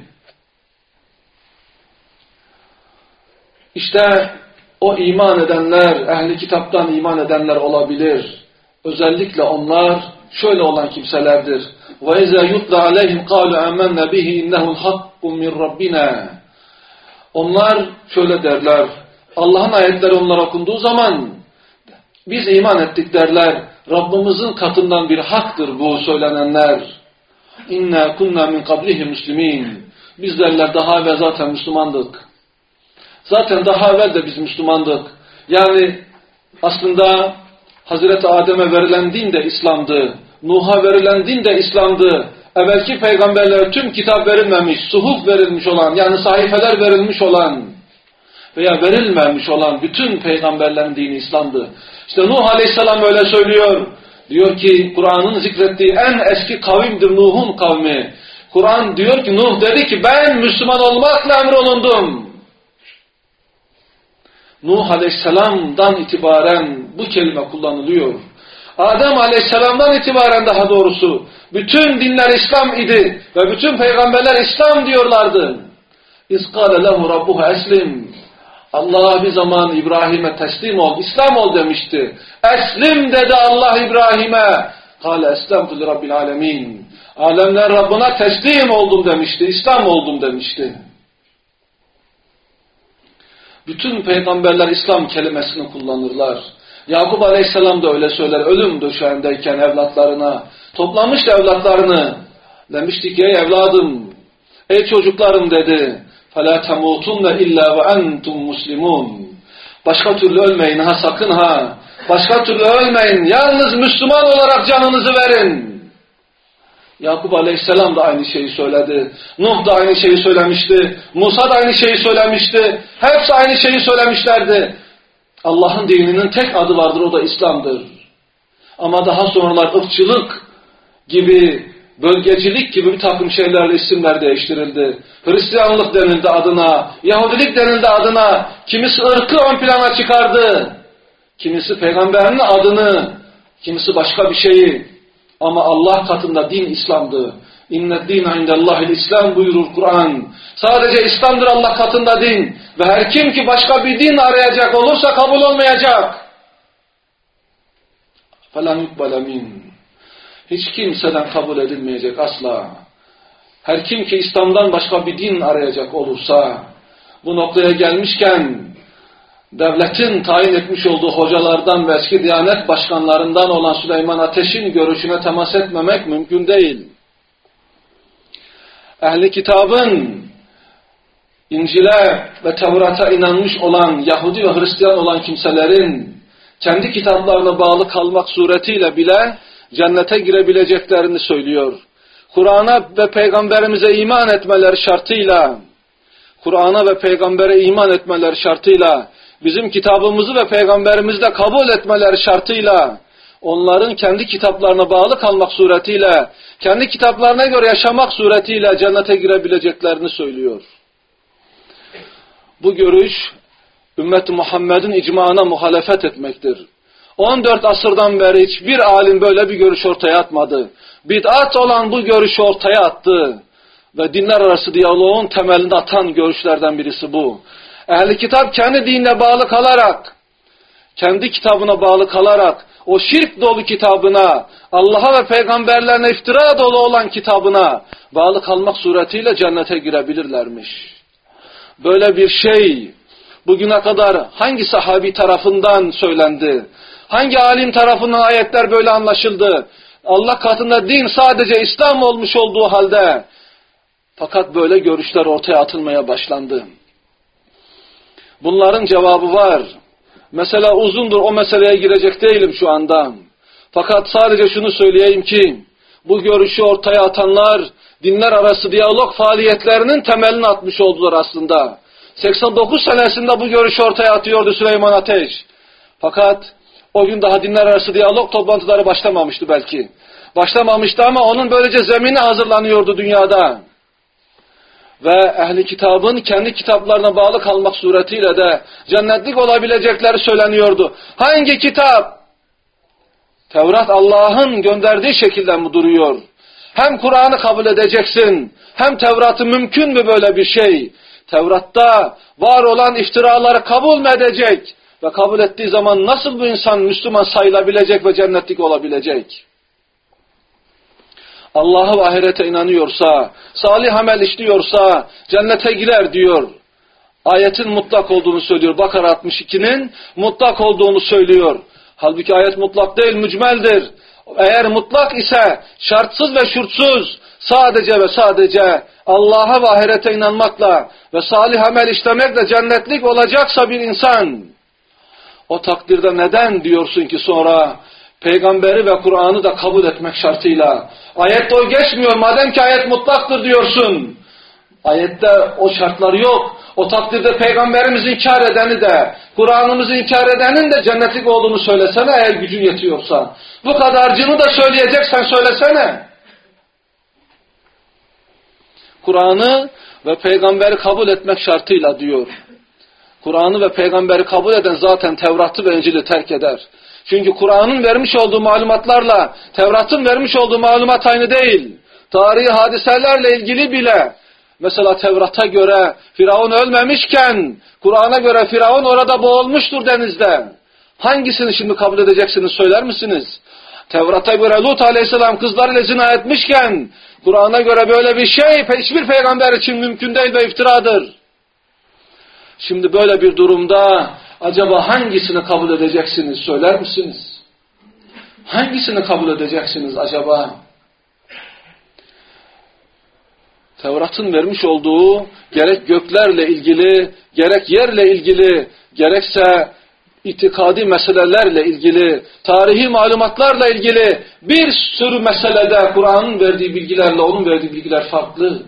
İşte o iman edenler, ehli kitaptan iman edenler olabilir. Özellikle onlar şöyle olan kimselerdir. وَاِذَا يُطْلَ عَلَيْهِمْ قَالُوا اَمَّنَّ بِهِ اِنَّهُ الْحَقُّ مِنْ رَبِّنَا. Onlar şöyle derler. Allah'ın ayetleri onlar okunduğu zaman biz iman ettik derler. Rabbimizin katından bir haktır bu söylenenler. İnna kunna min qablihi muslimin. Biz derler daha evvel zaten Müslümandık. Zaten daha evvel de biz Müslümandık. Yani aslında Hazreti Adem'e verilen din de İslam'dı. Nuh'a verilen din de İslam'dı. Evvelki peygamberlere tüm kitap verilmemiş, suhuf verilmiş olan, yani sahifeler verilmiş olan veya verilmemiş olan bütün peygamberlerin dini İslam'dı. İşte Nuh Aleyhisselam öyle söylüyor. Diyor ki Kur'an'ın zikrettiği en eski kavimdir Nuh'un kavmi. Kur'an diyor ki Nuh dedi ki ben Müslüman olmakla emrolundum. Nuh Aleyhisselam'dan itibaren bu kelime kullanılıyor. Adem Aleyhisselam'dan itibaren daha doğrusu bütün dinler İslam idi ve bütün peygamberler İslam diyorlardı. İzkâle lehu rabbuhu eslim. Allah bir zaman İbrahim'e teslim ol, İslam ol demişti. Eslim dedi Allah İbrahim'e. Kâle eslemtu li rabbil alemin. Alemler Rabbına teslim oldum demişti, İslam oldum demişti. Bütün peygamberler İslam kelimesini kullanırlar. Yakup Aleyhisselam da öyle söyler. Ölüm döşeğindeyken evlatlarına, toplamıştı evlatlarını. Demişti ki ey evladım, ey çocuklarım dedi. فَلَا تَمُوتُنَّ اِلَّا وَاَنْتُمْ مُسْلِمُونَ. Başka türlü ölmeyin ha, sakın ha. Başka türlü ölmeyin. Yalnız Müslüman olarak canınızı verin. Yakup Aleyhisselam da aynı şeyi söyledi. Nuh da aynı şeyi söylemişti. Musa da aynı şeyi söylemişti. Hepsi aynı şeyi söylemişlerdi. Allah'ın dininin tek adı vardır, o da İslam'dır. Ama daha sonralar ırkçılık gibi, bölgecilik gibi bir takım şeylerle isimler değiştirildi. Hristiyanlık denildi adına, Yahudilik denildi adına, kimisi ırkı ön plana çıkardı. Kimisi peygamberin adını, kimisi başka bir şeyi. Ama Allah katında din İslam'dı. İnned dîne indellâhil İslam buyurur Kur'an. Sadece İslam'dır Allah katında din. Ve her kim ki başka bir din arayacak olursa kabul olmayacak. فَلَنْ يُقْبَلَ مِنْ. Hiç kimseden kabul edilmeyecek asla. Her kim ki İslam'dan başka bir din arayacak olursa, bu noktaya gelmişken, devletin tayin etmiş olduğu hocalardan ve eski Diyanet başkanlarından olan Süleyman Ateş'in görüşüne temas etmemek mümkün değil. Ehli kitabın İncil'e ve Tevrat'a inanmış olan Yahudi ve Hristiyan olan kimselerin kendi kitaplarına bağlı kalmak suretiyle bile cennete girebileceklerini söylüyor. Kur'an'a ve peygamberimize iman etmeleri şartıyla, Kur'an'a ve peygambere iman etmeleri şartıyla, bizim kitabımızı ve peygamberimizi de kabul etmeleri şartıyla, onların kendi kitaplarına bağlı kalmak suretiyle, kendi kitaplarına göre yaşamak suretiyle cennete girebileceklerini söylüyor. Bu görüş, ümmet-i Muhammed'in icmaına muhalefet etmektir. 14 asırdan beri hiçbir alim böyle bir görüş ortaya atmadı. Bid'at olan bu görüşü ortaya attı. Ve dinler arası diyaloğun temelini atan görüşlerden birisi bu. Ehli kitap kendi dinine bağlı kalarak, kendi kitabına bağlı kalarak, o şirk dolu kitabına, Allah'a ve peygamberlerine iftira dolu olan kitabına bağlı kalmak suretiyle cennete girebilirlermiş. Böyle bir şey bugüne kadar hangi sahabi tarafından söylendi? Hangi alim tarafından ayetler böyle anlaşıldı? Allah katında din sadece İslam olmuş olduğu halde, fakat böyle görüşler ortaya atılmaya başlandı. Bunların cevabı var. Mesela uzundur, o meseleye girecek değilim şu anda. Fakat sadece şunu söyleyeyim ki, bu görüşü ortaya atanlar, dinler arası diyalog faaliyetlerinin temelini atmış oldular aslında. 89 senesinde bu görüşü ortaya atıyordu Süleyman Ateş. Fakat O gün daha dinler arası diyalog toplantıları başlamamıştı belki. Başlamamıştı ama onun böylece zemini hazırlanıyordu dünyada. Ve ehli kitabın kendi kitaplarına bağlı kalmak suretiyle de cennetlik olabilecekleri söyleniyordu. Hangi kitap? Tevrat Allah'ın gönderdiği şekilde mi duruyor? Hem Kur'an'ı kabul edeceksin, hem Tevrat'ı mümkün mü böyle bir şey? Tevrat'ta var olan iftiraları kabul mü edecek? Ve kabul ettiği zaman nasıl bu insan Müslüman sayılabilecek ve cennetlik olabilecek? Allah'a ve ahirete inanıyorsa, salih amel işliyorsa cennete girer diyor. Ayetin mutlak olduğunu söylüyor. Bakara 62'nin mutlak olduğunu söylüyor. Halbuki ayet mutlak değil, mücmeldir. Eğer mutlak ise şartsız ve şurtsuz sadece ve sadece Allah'a ve ahirete inanmakla ve salih amel işlemekle cennetlik olacaksa bir insan, o takdirde neden diyorsun ki sonra peygamberi ve Kur'an'ı da kabul etmek şartıyla? Ayette o geçmiyor, madem ki ayet mutlaktır diyorsun. Ayette o şartlar yok. O takdirde peygamberimizi inkar edeni de, Kur'an'ımızı inkar edenin de cennetlik olduğunu söylesene eğer gücün yetiyorsa. Bu kadarcını da söyleyeceksen söylesene. Kur'an'ı ve peygamberi kabul etmek şartıyla diyor. Kur'an'ı ve peygamberi kabul eden zaten Tevrat'ı ve İncil'i terk eder. Çünkü Kur'an'ın vermiş olduğu malumatlarla Tevrat'ın vermiş olduğu malumat aynı değil. Tarihi hadiselerle ilgili bile, mesela Tevrat'a göre Firavun ölmemişken Kur'an'a göre Firavun orada boğulmuştur denizde. Hangisini şimdi kabul edeceksiniz söyler misiniz? Tevrat'a göre Lut aleyhisselam kızlarıyla zina etmişken Kur'an'a göre böyle bir şey hiçbir peygamber için mümkün değil ve iftiradır. Şimdi böyle bir durumda acaba hangisini kabul edeceksiniz söyler misiniz? Hangisini kabul edeceksiniz acaba? Tevrat'ın vermiş olduğu gerek göklerle ilgili, gerek yerle ilgili, gerekse itikadi meselelerle ilgili, tarihi malumatlarla ilgili bir sürü meselede Kur'an'ın verdiği bilgilerle onun verdiği bilgiler farklı.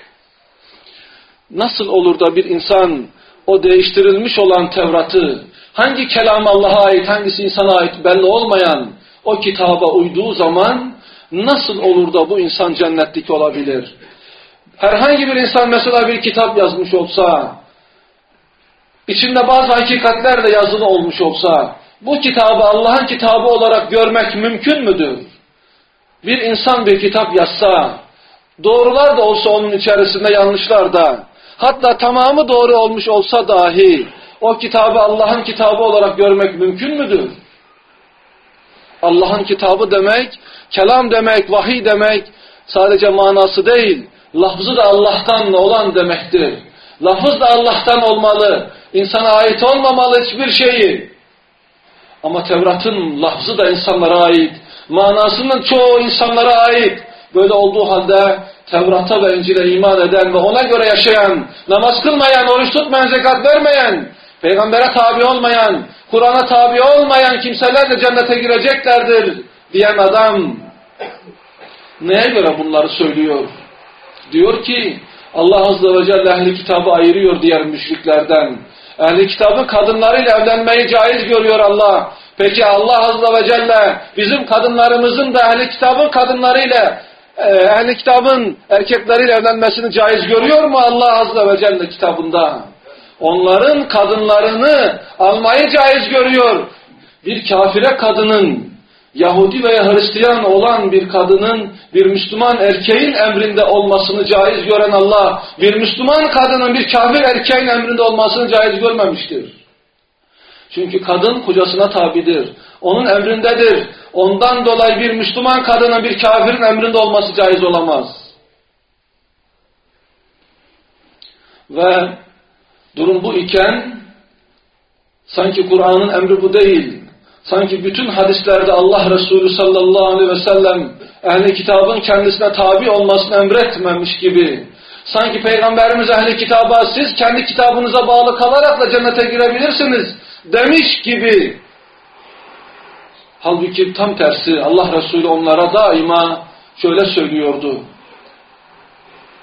Nasıl olur da bir insan o değiştirilmiş olan Tevrat'ı, hangi kelam Allah'a ait, hangisi insana ait belli olmayan o kitaba uyduğu zaman nasıl olur da bu insan cennetlik olabilir? Herhangi bir insan mesela bir kitap yazmış olsa, içinde bazı hakikatler de yazılı olmuş olsa, bu kitabı Allah'ın kitabı olarak görmek mümkün müdür? Bir insan bir kitap yazsa, doğrular da olsa onun içerisinde yanlışlar da, hatta tamamı doğru olmuş olsa dahi, o kitabı Allah'ın kitabı olarak görmek mümkün müdür? Allah'ın kitabı demek, kelam demek, vahiy demek, sadece manası değil, lafzı da Allah'tan olan demektir. Lafız da Allah'tan olmalı, insana ait olmamalı hiçbir şeyi. Ama Tevrat'ın lafzı da insanlara ait, manasının çoğu insanlara ait. Böyle olduğu halde Tevrat'a ve İncil'e iman eden ve ona göre yaşayan, namaz kılmayan, oruç tutmayan, zekat vermeyen, peygambere tabi olmayan, Kur'an'a tabi olmayan kimseler de cennete gireceklerdir diyen adam neye göre bunları söylüyor? Diyor ki Allah Azze ve Celle ehli kitabı ayırıyor diğer müşriklerden. Ehli kitabın kadınlarıyla evlenmeyi caiz görüyor Allah. Peki Allah Azze ve Celle bizim kadınlarımızın da ehli kitabın kadınlarıyla, ehli kitabın erkekleriyle evlenmesini caiz görüyor mu Allah Azze ve Celle kitabında? Onların kadınlarını almayı caiz görüyor. Bir kafire kadının, Yahudi veya Hristiyan olan bir kadının, bir Müslüman erkeğin emrinde olmasını caiz gören Allah, bir Müslüman kadının bir kafir erkeğin emrinde olmasını caiz görmemiştir. Çünkü kadın kocasına tabidir, onun emrindedir. Ondan dolayı bir Müslüman kadının bir kafirin emrinde olması caiz olamaz. Ve durum bu iken, sanki Kur'an'ın emri bu değil, sanki bütün hadislerde Allah Resulü sallallahu aleyhi ve sellem ehli kitabın kendisine tabi olmasını emretmemiş gibi, sanki Peygamberimiz ehli kitaba siz kendi kitabınıza bağlı kalarak da cennete girebilirsiniz demiş gibi. Halbuki tam tersi Allah Resulü onlara daima şöyle söylüyordu: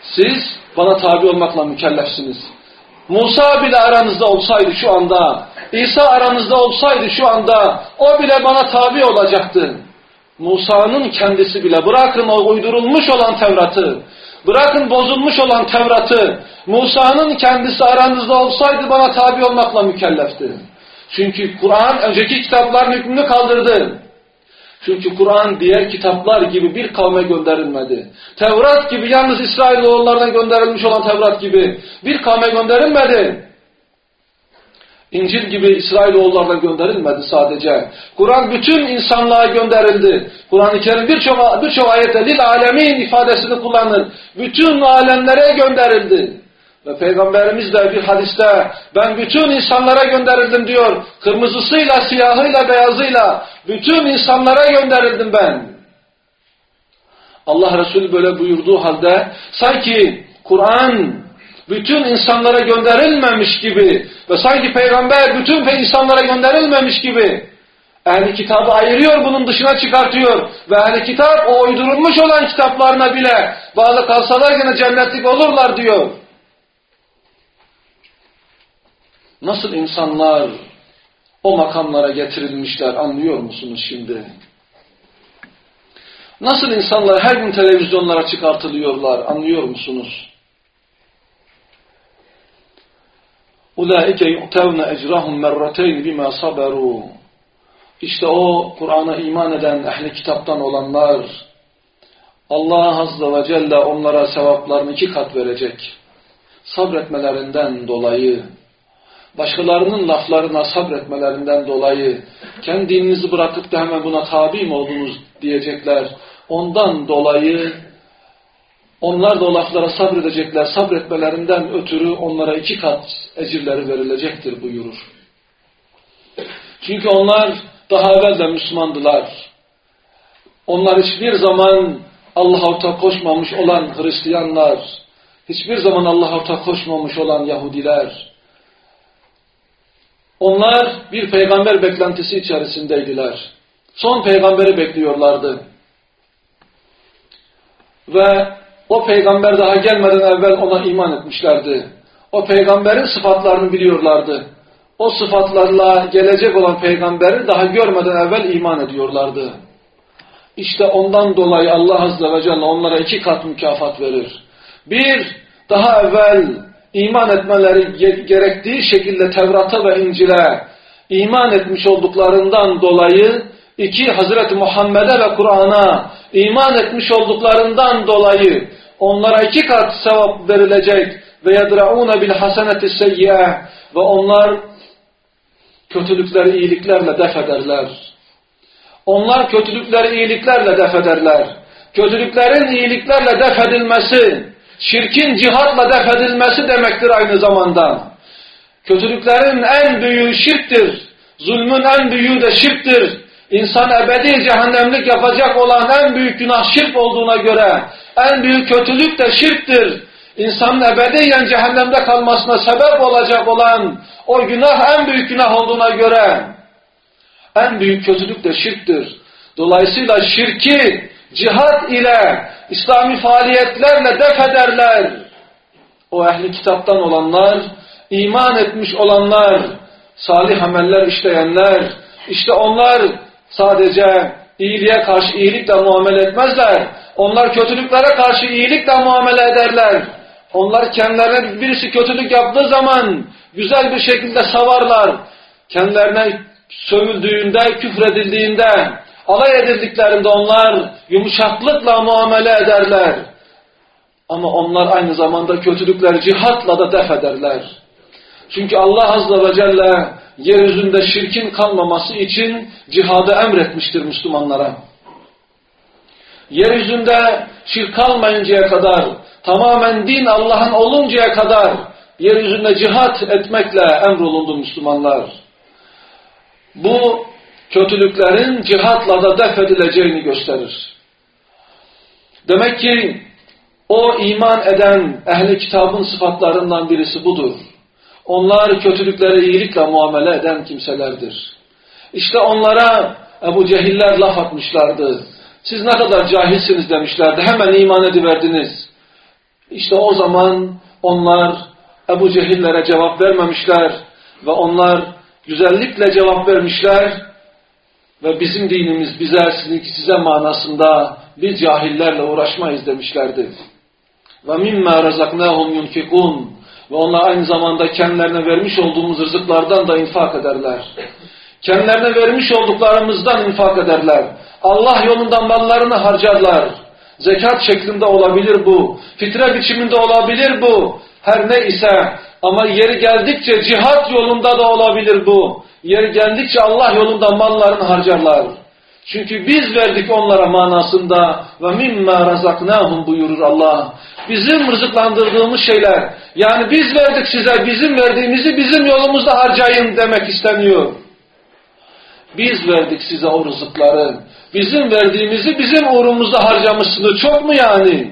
siz bana tabi olmakla mükellefsiniz. Musa bile aranızda olsaydı şu anda İsa aramızda olsaydı şu anda o bile bana tabi olacaktı. Musa'nın kendisi bile, bırakın o uydurulmuş olan Tevrat'ı, bırakın bozulmuş olan Tevrat'ı, Musa'nın kendisi aranızda olsaydı bana tabi olmakla mükellefti. Çünkü Kur'an önceki kitapların hükmünü kaldırdı. Çünkü Kur'an diğer kitaplar gibi bir kavme gönderilmedi. Tevrat gibi, yalnız İsrailoğullarına gönderilmiş olan Tevrat gibi bir kavme gönderilmedi. İncil gibi İsrailoğullarına gönderilmedi sadece. Kur'an bütün insanlığa gönderildi. Kur'an-ı Kerim birçok ayette lil alemin ifadesini kullanır. Bütün alemlere gönderildi. Ve Peygamberimiz de bir hadiste ben bütün insanlara gönderildim diyor. Kırmızısıyla, siyahıyla, beyazıyla bütün insanlara gönderildim ben. Allah Resulü böyle buyurduğu halde sanki Kur'an bütün insanlara gönderilmemiş gibi ve sanki Peygamber bütün insanlara gönderilmemiş gibi ehli kitabı ayırıyor, bunun dışına çıkartıyor ve ehli kitap o uydurulmuş olan kitaplarına bile bağlı kalsalar yine cennetlik olurlar diyor. Nasıl insanlar o makamlara getirilmişler anlıyor musunuz şimdi? Nasıl insanlar her gün televizyonlara çıkartılıyorlar anlıyor musunuz? Ulaike yu'tevne ecrahum merrateyn bima saberu. İşte o Kur'an'a iman eden ehli kitaptan olanlar Allah Azze ve Celle onlara sevaplarını 2 kat verecek. Sabretmelerinden dolayı, başkalarının laflarına sabretmelerinden dolayı, kendi dininizi bırakıp da hemen buna tabi mi oldunuz diyecekler. Ondan dolayı onlar da o laflara sabredecekler. Sabretmelerinden ötürü onlara 2 kat ecirleri verilecektir buyurur. Çünkü onlar daha evvel de Müslümandılar. Onlar hiçbir zaman Allah'a ortak koşmamış olan Hristiyanlar, hiçbir zaman Allah'a ortak koşmamış olan Yahudiler, onlar bir peygamber beklentisi içerisindeydiler. Son peygamberi bekliyorlardı. Ve o peygamber daha gelmeden evvel ona iman etmişlerdi. O peygamberin sıfatlarını biliyorlardı. O sıfatlarla gelecek olan peygamberi daha görmeden evvel iman ediyorlardı. İşte ondan dolayı Allah Azze ve Celle onlara 2 kat mükafat verir. Bir, daha evvel iman etmeleri gerektiği şekilde Tevrat'a ve İncil'e iman etmiş olduklarından dolayı, 2, Hazreti Muhammed'e ve Kur'an'a iman etmiş olduklarından dolayı onlara 2 kat sevap verilecek ve yedra'ûne bil haseneti seyyi'e ve onlar kötülükleri iyiliklerle def ederler. Onlar kötülükleri iyiliklerle def ederler. Kötülüklerin iyiliklerle def edilmesi, şirkin cihatla def edilmesi demektir aynı zamanda. Kötülüklerin en büyüğü şirktir. Zulmün en büyüğü de şirktir. İnsan ebedi cehennemlik yapacak olan en büyük günah şirk olduğuna göre en büyük kötülük de şirktir. İnsanın ebediyen cehennemde kalmasına sebep olacak olan o günah en büyük günah olduğuna göre en büyük kötülük de şirktir. Dolayısıyla şirki cihat ile, İslami faaliyetlerle def ederler. O ehli kitaptan olanlar, iman etmiş olanlar, salih ameller işleyenler, işte onlar sadece iyiliğe karşı iyilikle muamele etmezler. Onlar kötülüklere karşı iyilikle muamele ederler. Onlar kendilerine birisi kötülük yaptığı zaman güzel bir şekilde savarlar. Kendilerine sövüldüğünde, küfredildiğinde, alay edildiklerinde onlar yumuşaklıkla muamele ederler. Ama onlar aynı zamanda kötülükleri cihatla da def ederler. Çünkü Allah Azze ve Celle yeryüzünde şirkin kalmaması için cihadı emretmiştir Müslümanlara. Yeryüzünde şirk kalmayıncaya kadar, tamamen din Allah'ın oluncaya kadar yeryüzünde cihat etmekle emrolundu Müslümanlar. Bu kötülüklerin cihatla da def edileceğini gösterir. Demek ki o iman eden ehli kitabın sıfatlarından birisi budur. Onlar kötülükleri iyilikle muamele eden kimselerdir. İşte onlara Ebu Cehiller laf atmışlardı. Siz ne kadar cahilsiniz demişlerdi. Hemen iman ediverdiniz. İşte o zaman onlar Ebu Cehillere cevap vermemişler ve onlar güzellikle cevap vermişler ve bizim dinimiz bize, sizinki size manasında biz cahillerle uğraşmayız demişlerdi. Ve mimma razaknahum yunfikun, ve onlar aynı zamanda kendilerine vermiş olduğumuz rızıklardan da infak ederler. Kendilerine vermiş olduklarımızdan infak ederler. Allah yolundan mallarını harcarlar. Zekat şeklinde olabilir bu. Fitre biçiminde olabilir bu. Her ne ise, ama yeri geldikçe cihat yolunda da olabilir bu. Yeri geldikçe Allah yolunda mallarını harcarlar. Çünkü biz verdik onlara manasında ve mimma razaknahum buyurur Allah. Bizim rızıklandırdığımız şeyler, yani biz verdik size, bizim verdiğimizi bizim yolumuzda harcayın demek isteniyor. Biz verdik size o rızıkları, bizim verdiğimizi bizim uğrumuzda harcamışsınız, çok mu yani?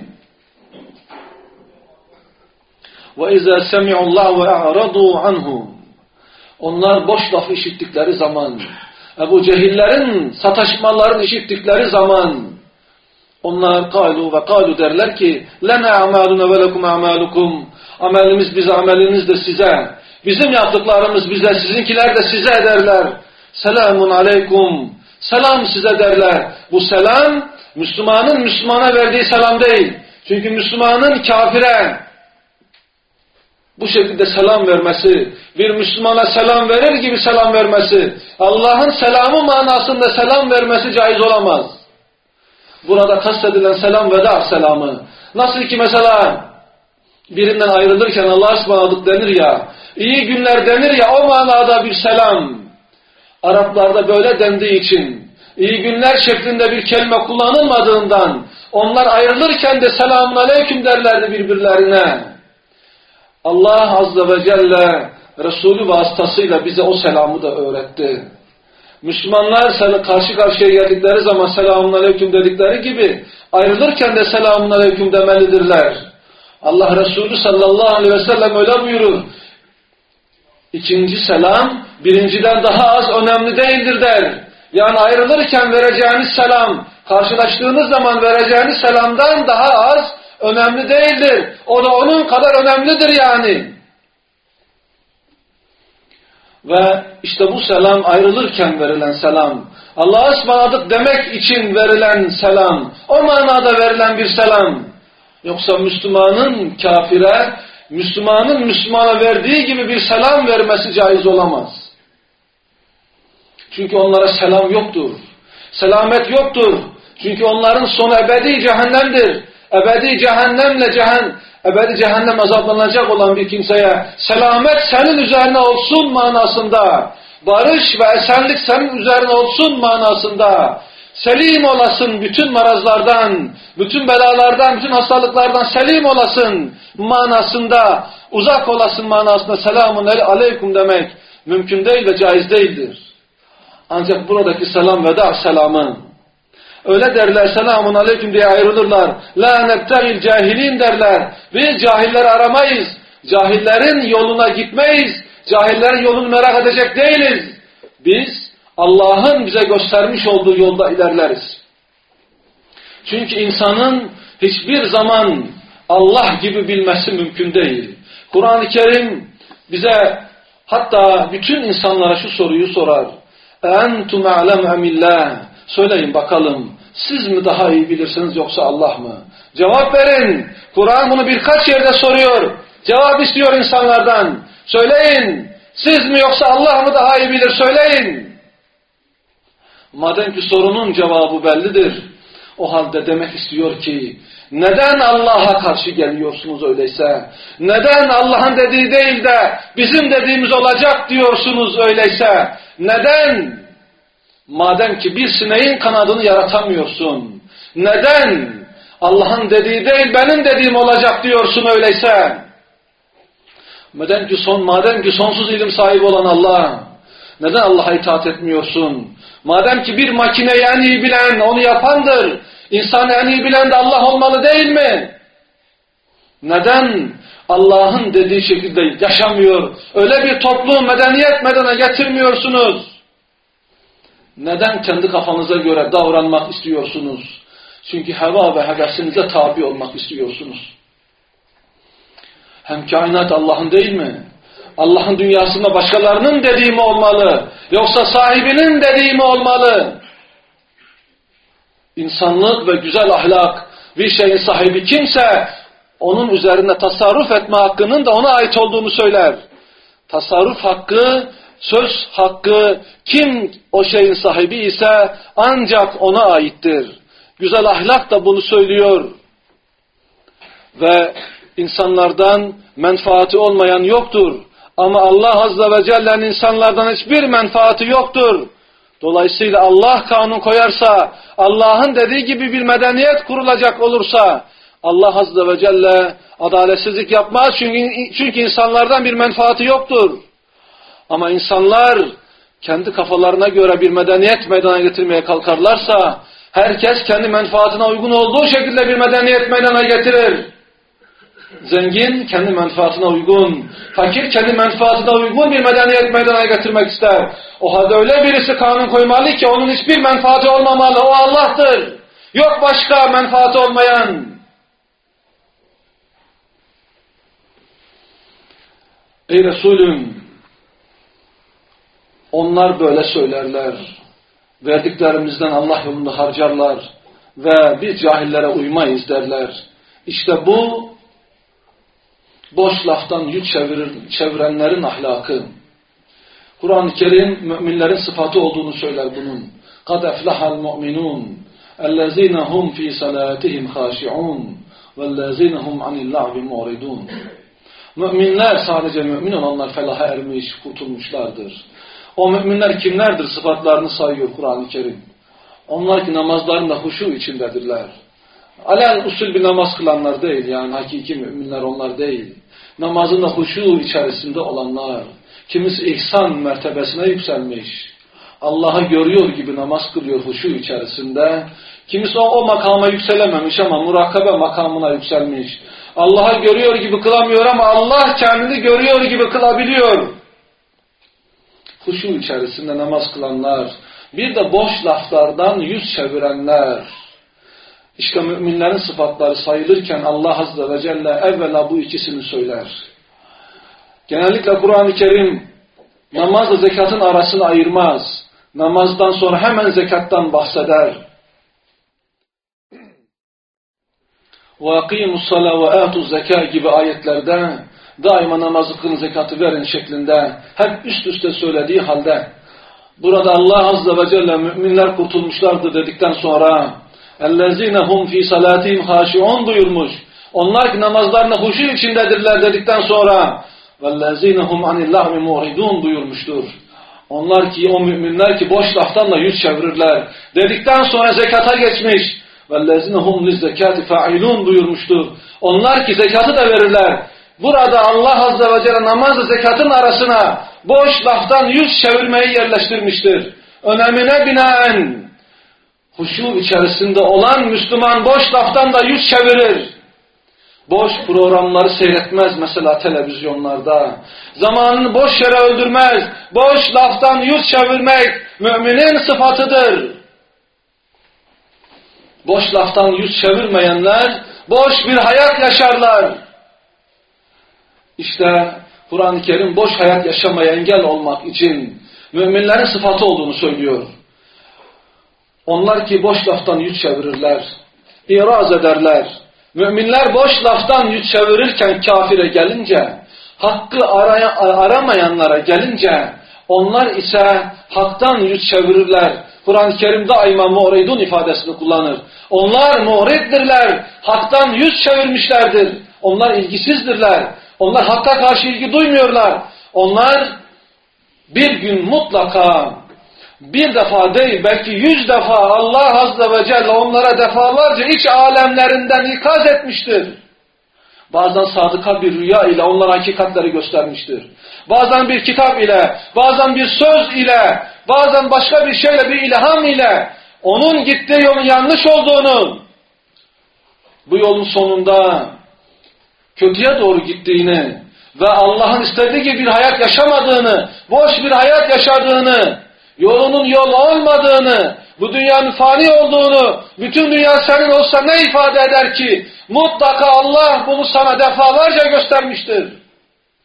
وَاِذَا سَمِعُوا اللّٰهُ وَاَعْرَضُوا عَنْهُ. Onlar boş laf işittikleri zaman, Ebu Cehillerin sataşmalarını işittikleri zaman, onlar kalu derler ki, لَنَا اَعْمَالُنَا وَلَكُمْ اَعْمَالُكُمْ. Amelimiz bize, ameliniz de size. Bizim yaptıklarımız bize, sizinkiler de size derler. Selamun aleykum. Selam size derler. Bu selam, Müslümanın Müslümana verdiği selam değil. Çünkü Müslümanın kafire bu şekilde selam vermesi, bir Müslümana selam verir gibi selam vermesi, Allah'ın selamı manasında selam vermesi caiz olamaz. Burada kastedilen selam veda selamı. Nasıl ki mesela birinden ayrılırken Allah'a ısmarladık denir ya, iyi günler denir ya, o manada bir selam. Araplarda böyle dendiği için, iyi günler şeklinde bir kelime kullanılmadığından, onlar ayrılırken de selamun aleyküm derlerdi birbirlerine. Allah Azze ve Celle Resulü vasıtasıyla bize o selamı da öğretti. Müslümanlar karşı karşıya geldikleri zaman selamun aleyküm dedikleri gibi ayrılırken de selamun aleyküm demelidirler. Allah Resulü sallallahu aleyhi ve sellem öyle buyurur. İkinci selam birinciden daha az önemli değildir der. Yani ayrılırken vereceğiniz selam, karşılaştığınız zaman vereceğiniz selamdan daha az önemli değildir. O da onun kadar önemlidir yani. Ve işte bu selam ayrılırken verilen selam, Allah'a ısmarladık demek için verilen selam, o manada verilen bir selam. Yoksa Müslümanın kafire, Müslümanın Müslümana verdiği gibi bir selam vermesi caiz olamaz. Çünkü onlara selam yoktur. Selamet yoktur. Çünkü onların sonu ebedi cehennemdir. Ebedi cehennem azaplanacak olan bir kimseye selamet senin üzerine olsun manasında, barış ve esenlik senin üzerine olsun manasında, selim olasın bütün marazlardan, bütün belalardan, bütün hastalıklardan selim olasın manasında, uzak olasın manasında selamun aleyküm demek mümkün değil ve caiz değildir. Ancak buradaki selam veda selamı. Öyle derler, selamun aleyküm diye ayrılırlar. La nebtagil cahilin derler. Biz cahilleri aramayız. Cahillerin yoluna gitmeyiz. Cahillerin yolunu merak edecek değiliz. Biz Allah'ın bize göstermiş olduğu yolda ilerleriz. Çünkü insanın hiçbir zaman Allah gibi bilmesi mümkün değil. Kur'an-ı Kerim bize, hatta bütün insanlara şu soruyu sorar. Entum a'lem emillah. Söyleyin bakalım, siz mi daha iyi bilirsiniz yoksa Allah mı? Cevap verin. Kur'an bunu birkaç yerde soruyor. Cevap istiyor insanlardan. Söyleyin, siz mi yoksa Allah mı daha iyi bilir? Söyleyin. Madem ki sorunun cevabı bellidir, o halde demek istiyor ki, neden Allah'a karşı geliyorsunuz öyleyse? Neden Allah'ın dediği değil de bizim dediğimiz olacak diyorsunuz öyleyse? Neden? Madem ki bir sineğin kanadını yaratamıyorsun, neden Allah'ın dediği değil benim dediğim olacak diyorsun öyleyse? Madem ki sonsuz ilim sahibi olan Allah, neden Allah'a itaat etmiyorsun? Madem ki bir makineyi en iyi bilen onu yapandır, insanı en iyi bilen de Allah olmalı değil mi? Neden Allah'ın dediği şekilde yaşamıyor? Öyle bir toplum medeniyet medene getirmiyorsunuz? Neden kendi kafanıza göre davranmak istiyorsunuz? Çünkü heva ve hevesinize tabi olmak istiyorsunuz. Hem kainat Allah'ın değil mi? Allah'ın dünyasında başkalarının dediği mi olmalı? Yoksa sahibinin dediği mi olmalı? İnsanlık ve güzel ahlak bir şeyin sahibi kimse onun üzerine tasarruf etme hakkının da ona ait olduğunu söyler. Tasarruf hakkı, söz hakkı kim o şeyin sahibi ise ancak ona aittir. Güzel ahlak da bunu söylüyor. Ve insanlardan menfaati olmayan yoktur. Ama Allah Azze ve Celle'nin insanlardan hiçbir menfaati yoktur. Dolayısıyla Allah kanun koyarsa, Allah'ın dediği gibi bir medeniyet kurulacak olursa, Allah Azze ve Celle adaletsizlik yapmaz çünkü insanlardan bir menfaati yoktur. Ama insanlar kendi kafalarına göre bir medeniyet meydana getirmeye kalkarlarsa, herkes kendi menfaatine uygun olduğu şekilde bir medeniyet meydana getirir. Zengin kendi menfaatine uygun, fakir kendi menfaatine uygun bir medeniyet meydana getirmek ister. O halde öyle birisi kanun koymalı ki onun hiçbir menfaati olmamalı. O Allah'tır. Yok başka menfaati olmayan. Ey Resulüm, onlar böyle söylerler. Verdiklerimizden Allah yolunda harcarlar ve biz cahillere uymayız derler. İşte bu boş laftan yüz çevirenlerin ahlakı. Kur'an-ı Kerim müminlerin sıfatı olduğunu söyler bunun. قَدْ اَفْلَحَ الْمُؤْمِنُونَ اَلَّذ۪ينَ هُمْ ف۪ي صَلَاتِهِمْ خَاشِعُونَ وَالَّذ۪ينَ هُمْ عَنِ اللَّعْبِ مُعْرِضُونَ. Müminler, sadece mümin olanlar felaha ermiş, kurtulmuşlardır. O müminler kimlerdir? Sıfatlarını sayıyor Kur'an-ı Kerim. Onlar ki namazlarında huşu içindedirler. Alel usul bir namaz kılanlar değil, yani hakiki müminler onlar değil. Namazında huşu içerisinde olanlar. Kimisi ihsan mertebesine yükselmiş. Allah'ı görüyor gibi namaz kılıyor huşu içerisinde. Kimisi o makama yükselememiş ama murakabe makamına yükselmiş. Allah'ı görüyor gibi kılamıyor ama Allah kendini görüyor gibi kılabiliyor. Huşu içerisinde namaz kılanlar. Bir de boş laflardan yüz çevirenler. İşte müminlerin sıfatları sayılırken Allah Azze ve Celle evvela bu ikisini söyler. Genellikle Kur'an-ı Kerim namazla zekatın arasını ayırmaz. Namazdan sonra hemen zekattan bahseder. وَاقِيمُ الصَّلَاةَ وَآتُوا الزَّكَاةَ gibi ayetlerde daima namazı kılın, zekatı verin şeklinde hep üst üste söylediği halde burada Allah Azze ve Celle müminler kurtulmuşlardır dedikten sonra اَلَّذ۪ينَ هُمْ ف۪ي صَلَاتِهِمْ خَاشِعُونَ buyurmuş. Onlar ki namazlarında huşu içindedirler dedikten sonra وَالَّذ۪ينَ هُمْ عَنِ اللَّهْمِ مُعْرِضُونَ buyurmuştur. Onlar ki, o müminler ki boş laftan da yüz çevirirler dedikten sonra zekata geçmiş. وَالَّذ۪ينَ هُمْ لِزَّكَاتِ فَاِلُونَ buyurmuştur. Onlar ki zekatı da verirler. Burada Allah Azze ve Celle namazla zekatın arasına boş laftan yüz çevirmeyi yerleştirmiştir. Önemine binaen huşu içerisinde olan Müslüman boş laftan da yüz çevirir. Boş programları seyretmez mesela televizyonlarda. Zamanını boş yere öldürmez. Boş laftan yüz çevirmek müminin sıfatıdır. Boş laftan yüz çevirmeyenler boş bir hayat yaşarlar. İşte Kur'an-ı Kerim boş hayat yaşamaya engel olmak için müminlerin sıfatı olduğunu söylüyor. Onlar ki boş laftan yüz çevirirler, iraz ederler. Müminler boş laftan yüz çevirirken kafire gelince, hakkı aramayanlara gelince, onlar ise haktan yüz çevirirler. Kur'an-ı Kerim daima mu'ridun ifadesini kullanır. Onlar mu'riddirler, haktan yüz çevirmişlerdir. Onlar ilgisizdirler. Onlar hakka karşı ilgi duymuyorlar. Onlar bir gün mutlaka, bir defa değil belki 100 defa Allah Azze ve Celle onlara defalarca iç alemlerinden ikaz etmiştir. Bazen sadıka bir rüya ile onlara hakikatleri göstermiştir. Bazen bir kitap ile, bazen bir söz ile, bazen başka bir şeyle, bir ilham ile onun gittiği yolun yanlış olduğunu, bu yolun sonunda kötüye doğru gittiğini ve Allah'ın istediği gibi bir hayat yaşamadığını, boş bir hayat yaşadığını, yolunun yol olmadığını, bu dünyanın fani olduğunu, bütün dünya senin olsa ne ifade eder ki? Mutlaka Allah bunu sana defalarca göstermiştir.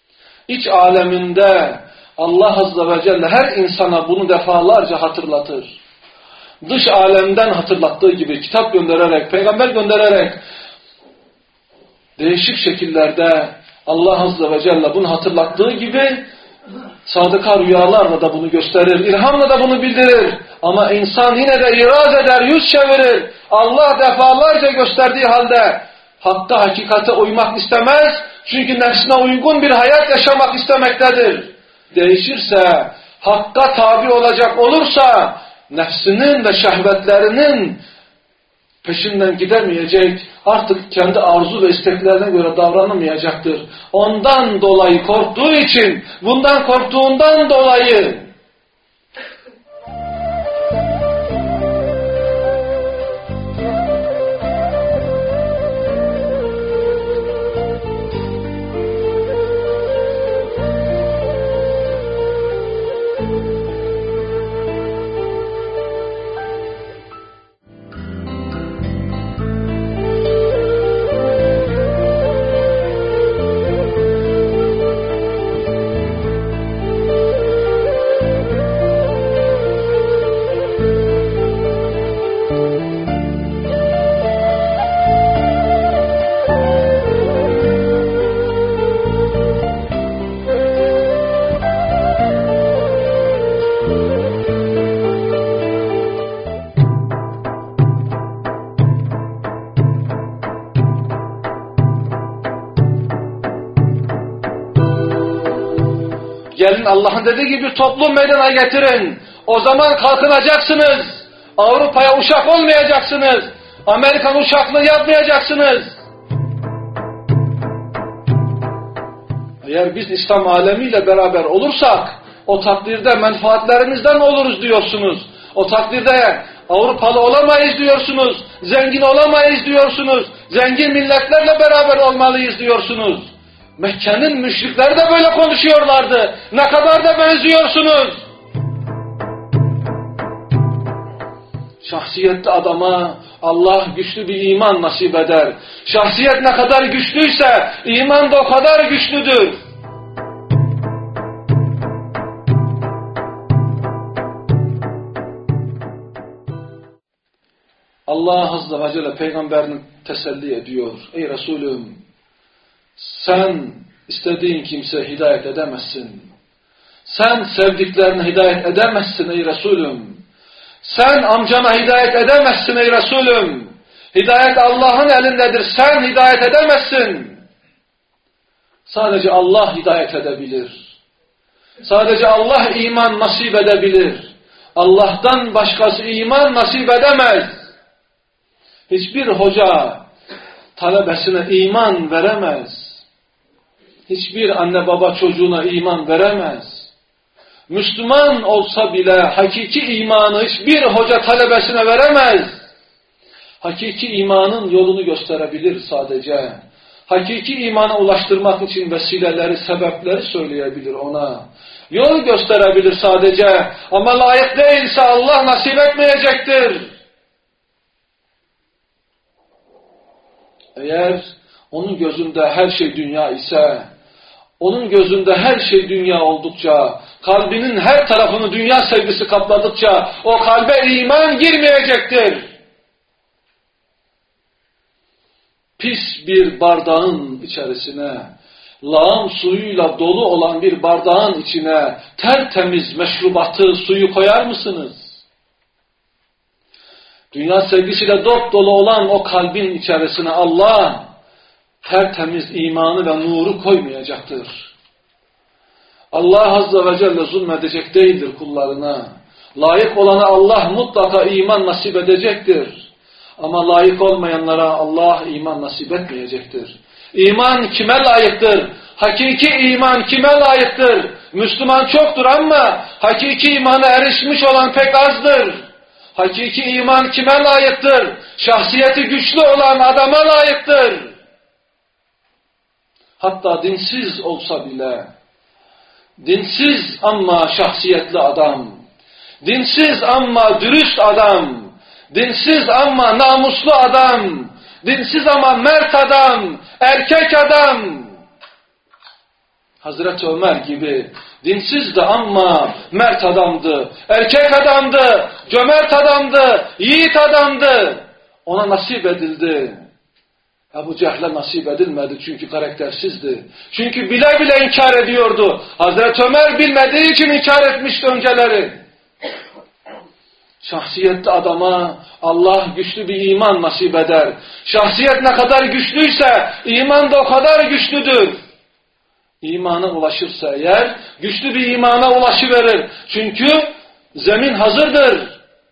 İç aleminde Allah Azze ve Celle her insana bunu defalarca hatırlatır. Dış alemden hatırlattığı gibi kitap göndererek, peygamber göndererek değişik şekillerde Allah Azze ve Celle bunu hatırlattığı gibi sadıka rüyalarla da bunu gösterir, ilhamla da bunu bildirir. Ama insan yine de iraz eder, yüz çevirir. Allah defalarca gösterdiği halde hakka, hakikate uymak istemez. Çünkü nefsine uygun bir hayat yaşamak istemektedir. Değişirse, hakka tabi olacak olursa, nefsinin ve şehvetlerinin peşinden gidemeyecek, artık kendi arzu ve isteklerine göre davranamayacaktır. Ondan dolayı korktuğu için, bundan korktuğundan dolayı gelin Allah'ın dediği gibi toplum meydana getirin. O zaman kalkınacaksınız. Avrupa'ya uşak olmayacaksınız. Amerikan uşaklığı yapmayacaksınız. Eğer biz İslam alemiyle beraber olursak, o takdirde menfaatlerimizden oluruz diyorsunuz. O takdirde Avrupalı olamayız diyorsunuz. Zengin olamayız diyorsunuz. Zengin milletlerle beraber olmalıyız diyorsunuz. Mekke'nin müşrikleri de böyle konuşuyorlardı. Ne kadar da benziyorsunuz. Şahsiyetli adama Allah güçlü bir iman nasip eder. Şahsiyet ne kadar güçlüyse iman da o kadar güçlüdür. Allah Azze ve Celle peygamberini teselli ediyor. Ey Resulüm, sen istediğin kimseye hidayet edemezsin. Sen sevdiklerine hidayet edemezsin ey Resulüm. Sen amcana hidayet edemezsin ey Resulüm. Hidayet Allah'ın elindedir. Sen hidayet edemezsin. Sadece Allah hidayet edebilir. Sadece Allah iman nasip edebilir. Allah'tan başkası iman nasip edemez. Hiçbir hoca talebesine iman veremez. Hiçbir anne baba çocuğuna iman veremez. Müslüman olsa bile hakiki imanı hiçbir hoca talebesine veremez. Hakiki imanın yolunu gösterebilir sadece. Hakiki imana ulaştırmak için vesileleri, sebepleri söyleyebilir ona. Yol gösterebilir sadece. Ama layık değilse Allah nasip etmeyecektir. Eğer onun gözünde her şey dünya ise, onun gözünde her şey dünya oldukça, kalbinin her tarafını dünya sevgisi kapladıkça o kalbe iman girmeyecektir. Pis bir bardağın içerisine, lağım suyuyla dolu olan bir bardağın içine tertemiz meşrubatı, suyu koyar mısınız? Dünya sevgisiyle dop dolu olan o kalbin içerisine Allah tertemiz imanı ve nuru koymayacaktır. Allah Azze ve Celle zulmedecek değildir kullarına. Layık olana Allah mutlaka iman nasip edecektir. Ama layık olmayanlara Allah iman nasip etmeyecektir. İman kime layıktır? Hakiki iman kime layıktır? Müslüman çoktur ama hakiki imana erişmiş olan pek azdır. Hakiki iman kime layıktır? Şahsiyeti güçlü olan adama layıktır. Hatta dinsiz olsa bile, dinsiz ama şahsiyetli adam, dinsiz ama dürüst adam, dinsiz ama namuslu adam, dinsiz ama mert adam, erkek adam, Hazreti Ömer gibi dinsizdi ama mert adamdı, erkek adamdı, cömert adamdı, yiğit adamdı. Ona nasip edildi. Ebu Cehl'e nasip edilmedi çünkü karaktersizdi. Çünkü bile bile inkar ediyordu. Hazreti Ömer bilmediği için inkar etmişti önceleri. Şahsiyetli adama Allah güçlü bir iman nasip eder. Şahsiyet ne kadar güçlüyse iman da o kadar güçlüdür. İmana ulaşırsa eğer güçlü bir imana ulaşıverir. Çünkü zemin hazırdır.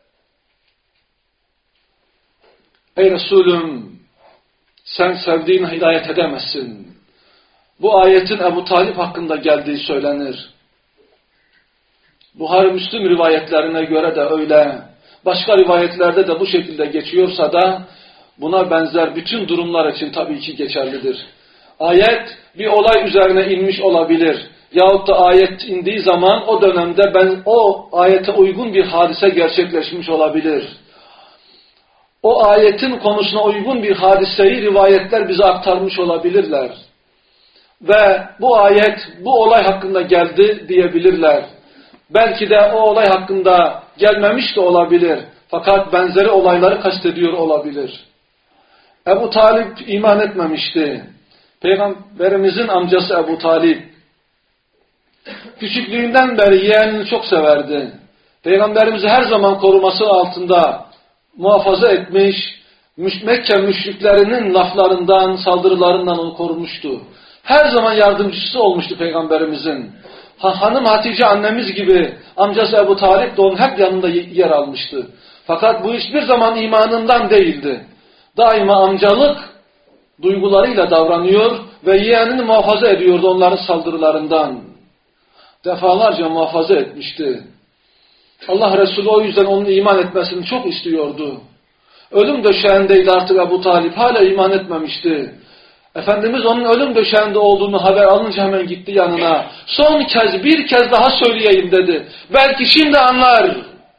Ey Resulüm, sen sevdiğine hidayet edemezsin. Bu ayetin Ebu Talip hakkında geldiği söylenir. Buhari Müslim rivayetlerine göre de öyle. Başka rivayetlerde de bu şekilde geçiyorsa da buna benzer bütün durumlar için tabii ki geçerlidir. Ayet bir olay üzerine inmiş olabilir. Yahut da ayet indiği zaman o dönemde o ayete uygun bir hadise gerçekleşmiş olabilir. O ayetin konusuna uygun bir hadiseyi rivayetler bize aktarmış olabilirler. Ve bu ayet bu olay hakkında geldi diyebilirler. Belki de o olay hakkında gelmemiş de olabilir. Fakat benzeri olayları kastediyor olabilir. Ebu Talip iman etmemişti. Peygamberimizin amcası Ebu Talip küçüklüğünden beri yeğenini çok severdi. Peygamberimizi her zaman koruması altında muhafaza etmiş, Mekke müşriklerinin laflarından, saldırılarından onu korumuştu. Her zaman yardımcısı olmuştu Peygamberimizin. Hanım Hatice annemiz gibi amcası Ebu Talip de onun hep yanında yer almıştı. Fakat bu hiçbir zaman imanından değildi. Daima amcalık duygularıyla davranıyor ve yeğenini muhafaza ediyordu onların saldırılarından. Defalarca muhafaza etmişti. Allah Resulü o yüzden onun iman etmesini çok istiyordu. Ölüm döşeğindeydi artık Ebu Talip, hala iman etmemişti. Efendimiz onun ölüm döşeğinde olduğunu haber alınca hemen gitti yanına. Son kez, bir kez daha söyleyeyim dedi. Belki şimdi anlar.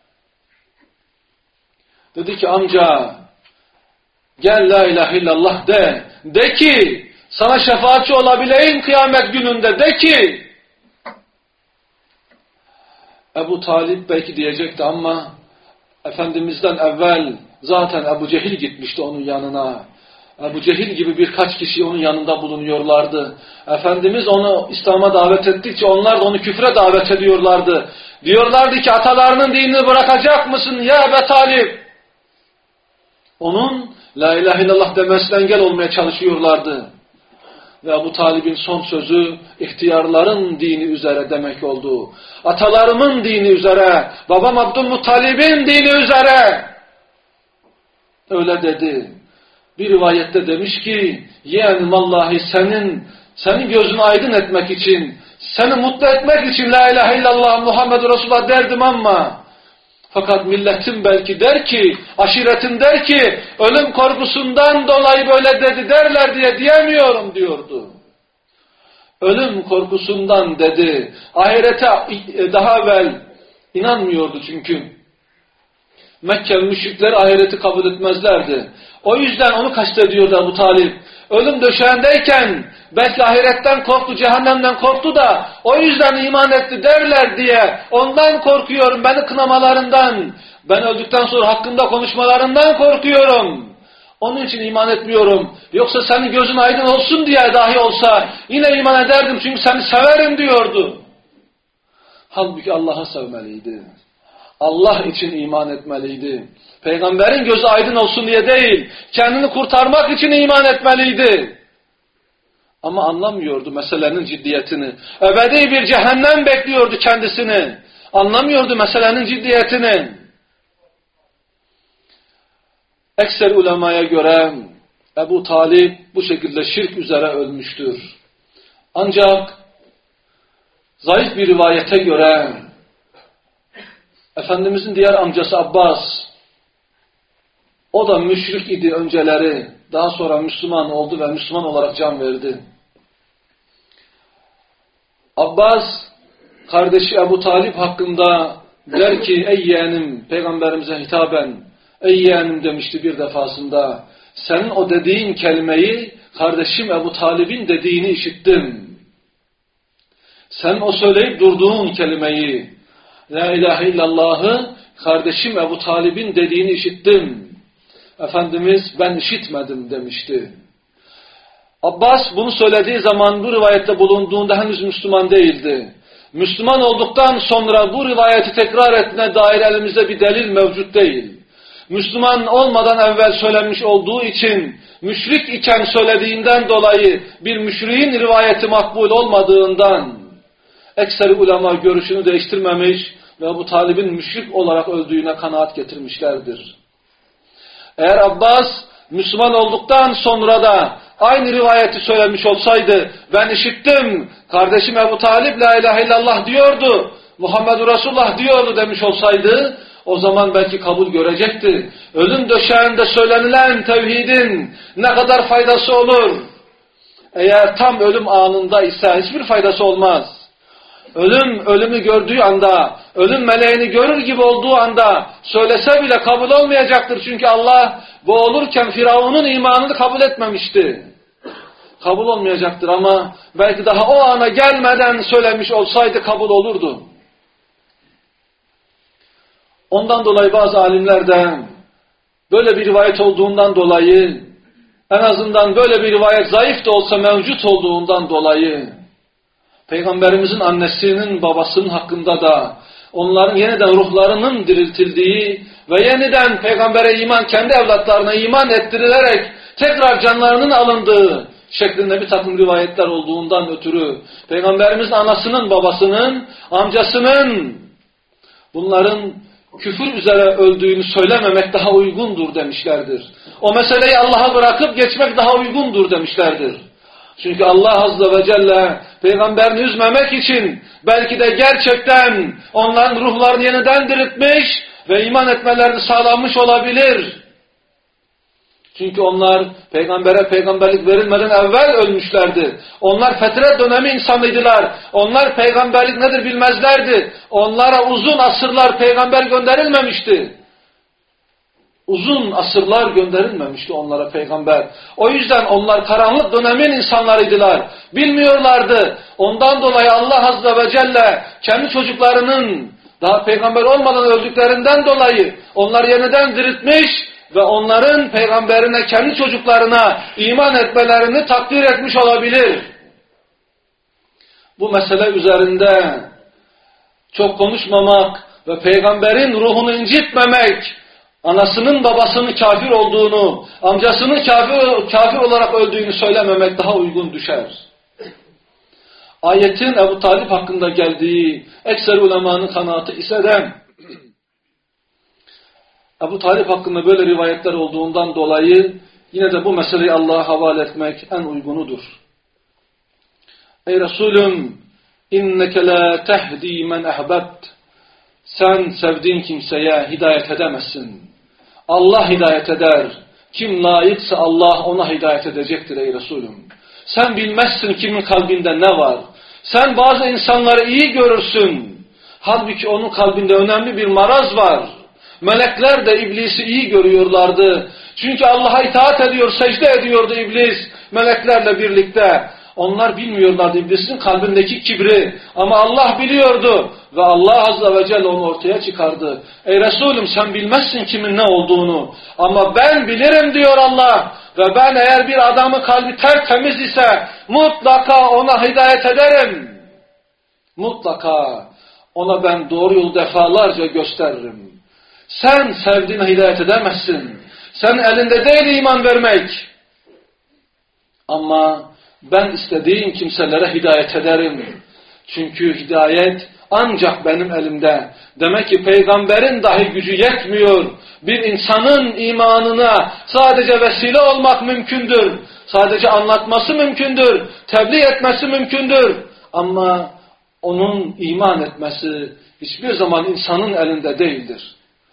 Dedi ki amca, gel la ilahe illallah de. De ki, sana şefaatçi olabileyim kıyamet gününde, de ki. Ebu Talip belki diyecekti ama Efendimiz'den evvel zaten Ebu Cehil gitmişti onun yanına. Ebu Cehil gibi birkaç kişi onun yanında bulunuyorlardı. Efendimiz onu İslam'a davet ettikçe onlar da onu küfre davet ediyorlardı. Diyorlardı ki atalarının dinini bırakacak mısın ya Ebu Talip? Onun la ilahe illallah demesine engel olmaya çalışıyorlardı. Ve Ebu Talib'in son sözü ihtiyarların dini üzere demek oldu. Atalarımın dini üzere, babam Abdülmuttalib'in dini üzere. Öyle dedi. Bir rivayette demiş ki, yeğenim vallahi senin gözünü aydın etmek için, seni mutlu etmek için la ilahe illallah Muhammedur Resulullah derdim ama fakat milletim belki der ki, aşiretim der ki, ölüm korkusundan dolayı böyle dedi derler diye diyemiyorum diyordu. Ölüm korkusundan dedi. Ahirete daha evvel inanmıyordu çünkü. Mekke müşrikleri ahireti kabul etmezlerdi. O yüzden onu kastediyordu Ebu Talip. Ölüm döşeğindeyken belki ahiretten korktu, cehennemden korktu da o yüzden iman etti derler diye ondan korkuyorum, beni kınamalarından, ben öldükten sonra hakkında konuşmalarından korkuyorum. Onun için iman etmiyorum. Yoksa senin gözün aydın olsun diye dahi olsa yine iman ederdim çünkü seni severim diyordu. Halbuki Allah'ı sevmeliydi. Allah için iman etmeliydi. Peygamberin gözü aydın olsun diye değil, kendini kurtarmak için iman etmeliydi. Ama anlamıyordu meselenin ciddiyetini. Ebedi bir cehennem bekliyordu kendisini. Anlamıyordu meselenin ciddiyetini. Ekser ulemaya göre Ebu Talip bu şekilde şirk üzere ölmüştür. Ancak zayıf bir rivayete göre Efendimizin diğer amcası Abbas, o da müşrik idi önceleri, daha sonra Müslüman oldu ve Müslüman olarak can verdi. Abbas, kardeşi Ebu Talip hakkında der ki, ey yeğenim, Peygamberimize hitaben, ey yeğenim demişti bir defasında, senin o dediğin kelimeyi kardeşim Ebu Talib'in dediğini işittim. Sen o söyleyip durduğun kelimeyi, La ilahe illallah'ı kardeşim Ebu Talib'in dediğini işittim. Efendimiz ben işitmedim demişti. Abbas bunu söylediği zaman bu rivayette bulunduğunda henüz Müslüman değildi. Müslüman olduktan sonra bu rivayeti tekrar etme dair elimizde bir delil mevcut değil. Müslüman olmadan evvel söylenmiş olduğu için, müşrik iken söylediğinden dolayı bir müşriğin rivayeti makbul olmadığından, ekseri ulema görüşünü değiştirmemiş ve Ebu Talib'in müşrik olarak öldüğüne kanaat getirmişlerdir. Eğer Abbas Müslüman olduktan sonra da aynı rivayeti söylemiş olsaydı, ben işittim, kardeşim Ebu Talib la ilahe illallah diyordu, Muhammedur Resulullah diyordu demiş olsaydı, o zaman belki kabul görecekti. Ölüm döşeğinde söylenilen tevhidin ne kadar faydası olur? Eğer tam ölüm anında ise hiçbir faydası olmaz. Ölümü gördüğü anda, ölüm meleğini görür gibi olduğu anda söylese bile kabul olmayacaktır. Çünkü Allah boğulurken Firavun'un imanını kabul etmemişti. Kabul olmayacaktır ama belki daha o ana gelmeden söylemiş olsaydı kabul olurdu. Ondan dolayı bazı alimler de böyle bir rivayet olduğundan dolayı, en azından böyle bir rivayet zayıf da olsa mevcut olduğundan dolayı, Peygamberimizin annesinin babasının hakkında da onların yeniden ruhlarının diriltildiği ve yeniden Peygamber'e iman, kendi evlatlarına iman ettirilerek tekrar canlarının alındığı şeklinde bir takım rivayetler olduğundan ötürü Peygamberimizin anasının, babasının, amcasının bunların küfür üzere öldüğünü söylememek daha uygundur demişlerdir. O meseleyi Allah'a bırakıp geçmek daha uygundur demişlerdir. Çünkü Allah Azze ve Celle Peygamberini üzmemek için belki de gerçekten onların ruhlarını yeniden diriltmiş ve iman etmelerini sağlanmış olabilir. Çünkü onlar Peygamber'e peygamberlik verilmeden evvel ölmüşlerdi. Onlar fetret dönemi insanıydılar. Onlar peygamberlik nedir bilmezlerdi. Onlara uzun asırlar peygamber gönderilmemişti. Uzun asırlar gönderilmemişti onlara peygamber. O yüzden onlar karanlık dönemin insanlarıydılar. Bilmiyorlardı. Ondan dolayı Allah Azze ve Celle kendi çocuklarının daha peygamber olmadan öldüklerinden dolayı onları yeniden diriltmiş ve onların peygamberine, kendi çocuklarına iman etmelerini takdir etmiş olabilir. Bu mesele üzerinde çok konuşmamak ve peygamberin ruhunu incitmemek, anasının babasının kafir olduğunu, amcasının kafir olarak öldüğünü söylememek daha uygun düşer. Ayetin Ebu Talib hakkında geldiği ekser ulemanın kanaatı ise de Ebu Talib hakkında böyle rivayetler olduğundan dolayı yine de bu meseleyi Allah'a havale etmek en uygunudur. Ey Resulüm, inneke la tehdi men ehbebt. Sen sevdiğin kimseye hidayet edemezsin. Allah hidayet eder. Kim layıksa Allah ona hidayet edecektir ey Resulüm. Sen bilmezsin kimin kalbinde ne var. Sen bazı insanları iyi görürsün. Halbuki onun kalbinde önemli bir maraz var. Melekler de iblisi iyi görüyorlardı. Çünkü Allah'a itaat ediyor, secde ediyordu iblis meleklerle birlikte. Onlar bilmiyorlardı iblisin kalbindeki kibri. Ama Allah biliyordu ve Allah Azze ve Celle onu ortaya çıkardı. Ey Resulüm sen bilmezsin kimin ne olduğunu. Ama ben bilirim diyor Allah. Ve ben eğer bir adamın kalbi tertemiz ise mutlaka ona hidayet ederim. Mutlaka ona ben doğru yolu defalarca gösteririm. Sen sevdiğine hidayet edemezsin. Sen elinde değil iman vermek. Ama ben istediğim kimselere hidayet ederim. Çünkü hidayet ancak benim elimde. Demek ki peygamberin dahi gücü yetmiyor. Bir insanın imanına sadece vesile olmak mümkündür. Sadece anlatması mümkündür. Tebliğ etmesi mümkündür. Ama onun iman etmesi hiçbir zaman insanın elinde değildir.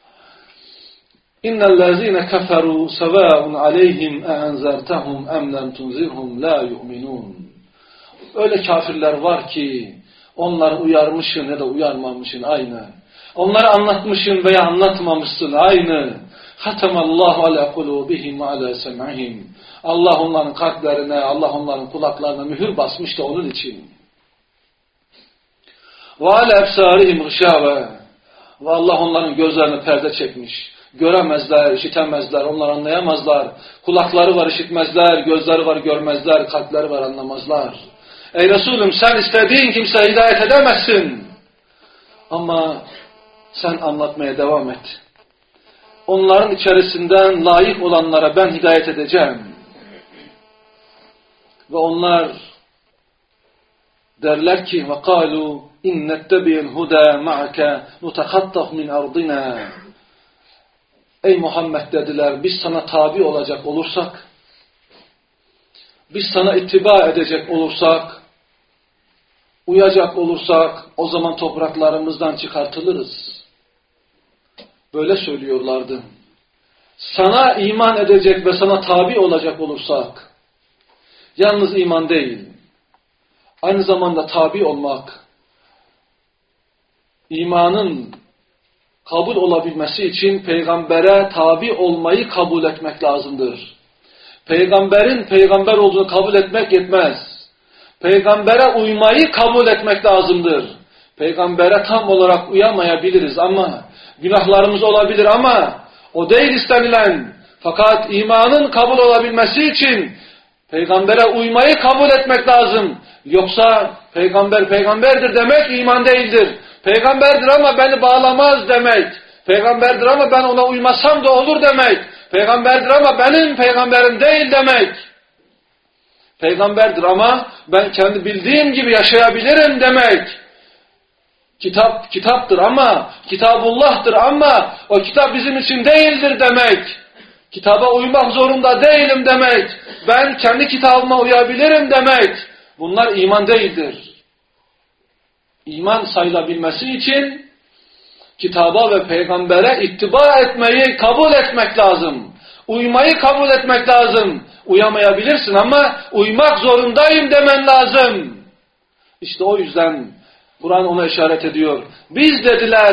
İnnellezîne keferû sevâun aleyhim eenzertehum em lem tunzirhum la yu'minûn. Öyle kafirler var ki onları uyarmışsın ya da uyarmamışsın aynı. Onları anlatmışsın veya anlatmamışsın aynı. Hatemallahu ala kulubihim ve ala sem'ihim. Allah onların kalplerine, Allah onların kulaklarına mühür basmış da onun için. وَعَلَى اَبْسَارِهِمْ غِشَاوَةً Ve Allah onların gözlerine perde çekmiş. Göremezler, işitemezler, onlar anlayamazlar. Kulakları var, işitmezler, gözleri var, görmezler, kalpleri var, anlamazlar. Ey Resulüm, sen istediğin kimseye hidayet edemezsin. Ama sen anlatmaya devam et. Onların içerisinden layık olanlara ben hidayet edeceğim. Ve onlar derler ki وَقَالُوا اِنَّ اتَّبِيَ الْهُدَى مَعَكَ نُتَخَطَّفْ مِنْ أَرْضِنَا Ey Muhammed dediler, biz sana tabi olacak olursak, biz sana ittiba edecek olursak, uyacak olursak, o zaman topraklarımızdan çıkartılırız. Böyle söylüyorlardı. Sana iman edecek ve sana tabi olacak olursak, yalnız iman değil, aynı zamanda tabi olmak, imanın kabul olabilmesi için peygambere tabi olmayı kabul etmek lazımdır. Peygamberin peygamber olduğunu kabul etmek yetmez. Peygambere uymayı kabul etmek lazımdır. Peygambere tam olarak uyamayabiliriz ama günahlarımız olabilir ama o değil istenilen. Fakat imanın kabul olabilmesi için peygambere uymayı kabul etmek lazım. Yoksa peygamber peygamberdir demek iman değildir. Peygamberdir ama beni bağlamaz demek. Peygamberdir ama ben ona uymasam da olur demek. Peygamberdir ama benim peygamberim değil demek. Peygamberdir ama ben kendi bildiğim gibi yaşayabilirim demek. Kitap kitaptır ama Kitabullah'tır ama o kitap bizim için değildir demek. Kitaba uymak zorunda değilim demek. Ben kendi kitabıma uyabilirim demek. Bunlar iman değildir. İman sayılabilmesi için kitaba ve peygambere ittiba etmeyi kabul etmek lazım. Uymayı kabul etmek lazım. Uyamayabilirsin ama uymak zorundayım demen lazım. İşte o yüzden Kur'an ona işaret ediyor. Biz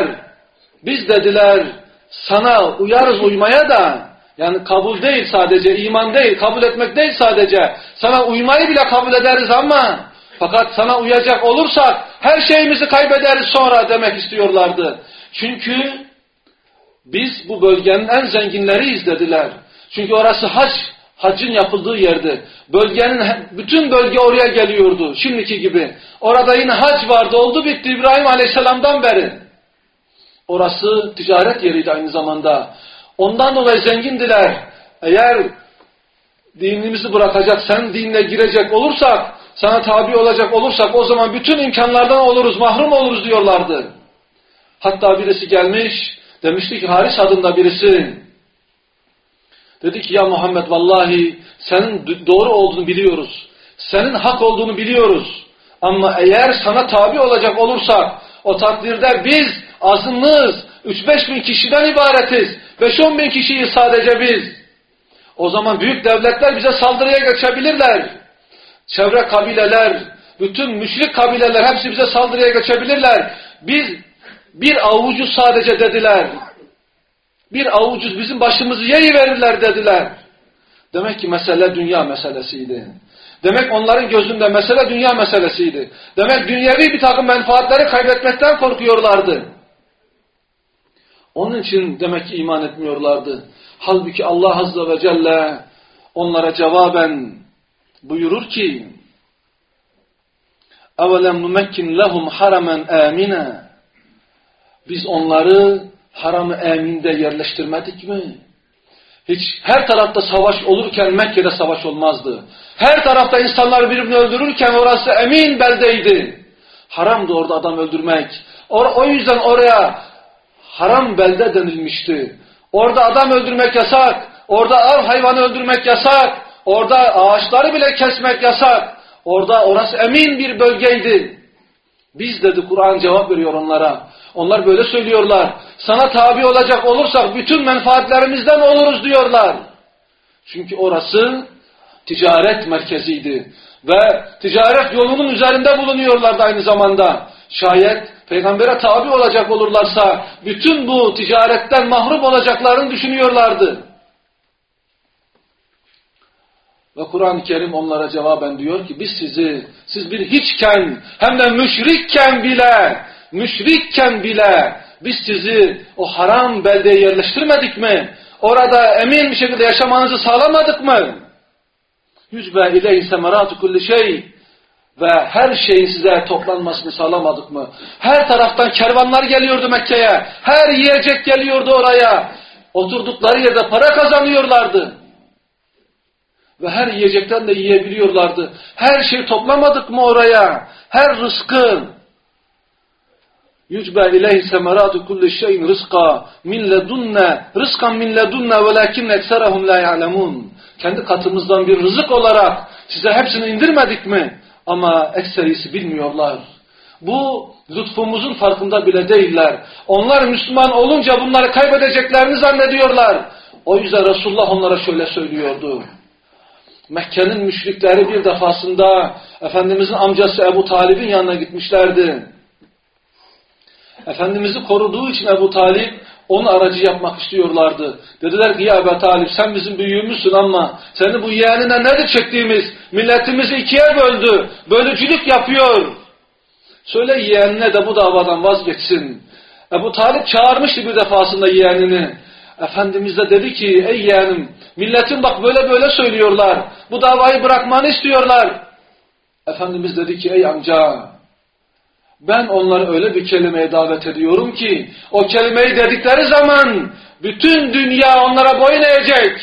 dediler sana uyarız uymaya da, yani kabul değil sadece, iman değil, kabul etmek değil sadece. Sana uymayı bile kabul ederiz ama fakat sana uyacak olursak her şeyimizi kaybederiz sonra demek istiyorlardı. Çünkü biz bu bölgenin en zenginleriyiz dediler. Çünkü orası haccın yapıldığı yerdi. Bütün bölge oraya geliyordu şimdiki gibi. Orada yine hac vardı, oldu bitti İbrahim Aleyhisselam'dan beri. Orası ticaret yeriydi aynı zamanda. Ondan dolayı zengindiler. Eğer dinimizi bırakacak, sen dinine girecek olursak, sana tabi olacak olursak o zaman bütün imkanlardan oluruz, mahrum oluruz diyorlardı. Hatta birisi gelmiş, demişti ki Haris adında birisi. Dedi ki ya Muhammed vallahi senin doğru olduğunu biliyoruz. Senin hak olduğunu biliyoruz. Ama eğer sana tabi olacak olursak o takdirde biz azınlığız. 3-5 bin kişiden ibaretiz. 5-10 bin kişiyiz sadece biz. O zaman büyük devletler bize saldırıya geçebilirler. Çevre kabileler, bütün müşrik kabileler hepsi bize saldırıya geçebilirler. Biz bir avucuz sadece dediler. Bir avucuz bizim başımızı yiyiverirler dediler. Demek ki mesele dünya meselesiydi. Demek onların gözünde mesele dünya meselesiydi. Demek dünyevi bir takım menfaatleri kaybetmekten korkuyorlardı. Onun için demek ki iman etmiyorlardı. Halbuki Allah Azze ve Celle onlara cevaben buyurur ki اَوَلَمْ نُمَكِّنْ لَهُمْ حَرَمًا آمِنًا Biz onları haram-ı eminde yerleştirmedik mi? Hiç her tarafta savaş olurken Mekke'de savaş olmazdı. Her tarafta insanlar birbirini öldürürken orası emin beldeydi. Haramdı orada adam öldürmek. O yüzden oraya haram belde denilmişti. Orada adam öldürmek yasak. Orada av hayvanı öldürmek yasak. Orada ağaçları bile kesmek yasak. Orası emin bir bölgeydi. Biz dedi Kur'an cevap veriyor onlara. Onlar böyle söylüyorlar. Sana tabi olacak olursak bütün menfaatlerimizden oluruz diyorlar. Çünkü orası ticaret merkeziydi. Ve ticaret yolunun üzerinde bulunuyorlardı aynı zamanda. Şayet peygambere tabi olacak olurlarsa bütün bu ticaretten mahrum olacaklarını düşünüyorlardı. Ve Kur'an-ı Kerim onlara cevaben diyor ki biz siz bir hiçken hem de müşrikken bile müşrikken bile biz sizi o haram beldeye yerleştirmedik mi? Orada emin bir şekilde yaşamanızı sağlamadık mı? Yücbe ileyhi semeratu kulli şey. Ve her şeyin size toplanmasını sağlamadık mı? Her taraftan kervanlar geliyordu Mekke'ye. Her yiyecek geliyordu oraya. Oturdukları yerde para kazanıyorlardı. Ve her yiyecekten de yiyebiliyorlardı. Her şeyi toplamadık mı oraya? Her rızkı. Yücbe ileyhi semeratu kulli şeyin rızka min ledunne rızkan min ledunne velakin ekserahum la ya'lemun. Kendi katımızdan bir rızık olarak size hepsini indirmedik mi? Ama ekserisi bilmiyorlar. Bu lütfumuzun farkında bile değiller. Onlar Müslüman olunca bunları kaybedeceklerini zannediyorlar. O yüzden Resulullah onlara şöyle söylüyordu. Mekke'nin müşrikleri bir defasında Efendimizin amcası Ebu Talib'in yanına gitmişlerdi. Efendimiz'i koruduğu için Ebu Talib onu aracı yapmak istiyorlardı. Dediler ki ya Ebu Talib sen bizim büyüğümüzsün ama seni bu yeğenine nedir çektiğimiz? Milletimizi ikiye böldü. Bölücülük yapıyor. Söyle yeğenine de bu davadan vazgeçsin. Ebu Talib çağırmıştı bir defasında yeğenini. Efendimiz de dedi ki ey yeğenim milletin bak böyle böyle söylüyorlar. Bu davayı bırakmanı istiyorlar. Efendimiz dedi ki ey amca ben onları öyle bir kelimeye davet ediyorum ki o kelimeyi dedikleri zaman bütün dünya onlara boyun eğecek.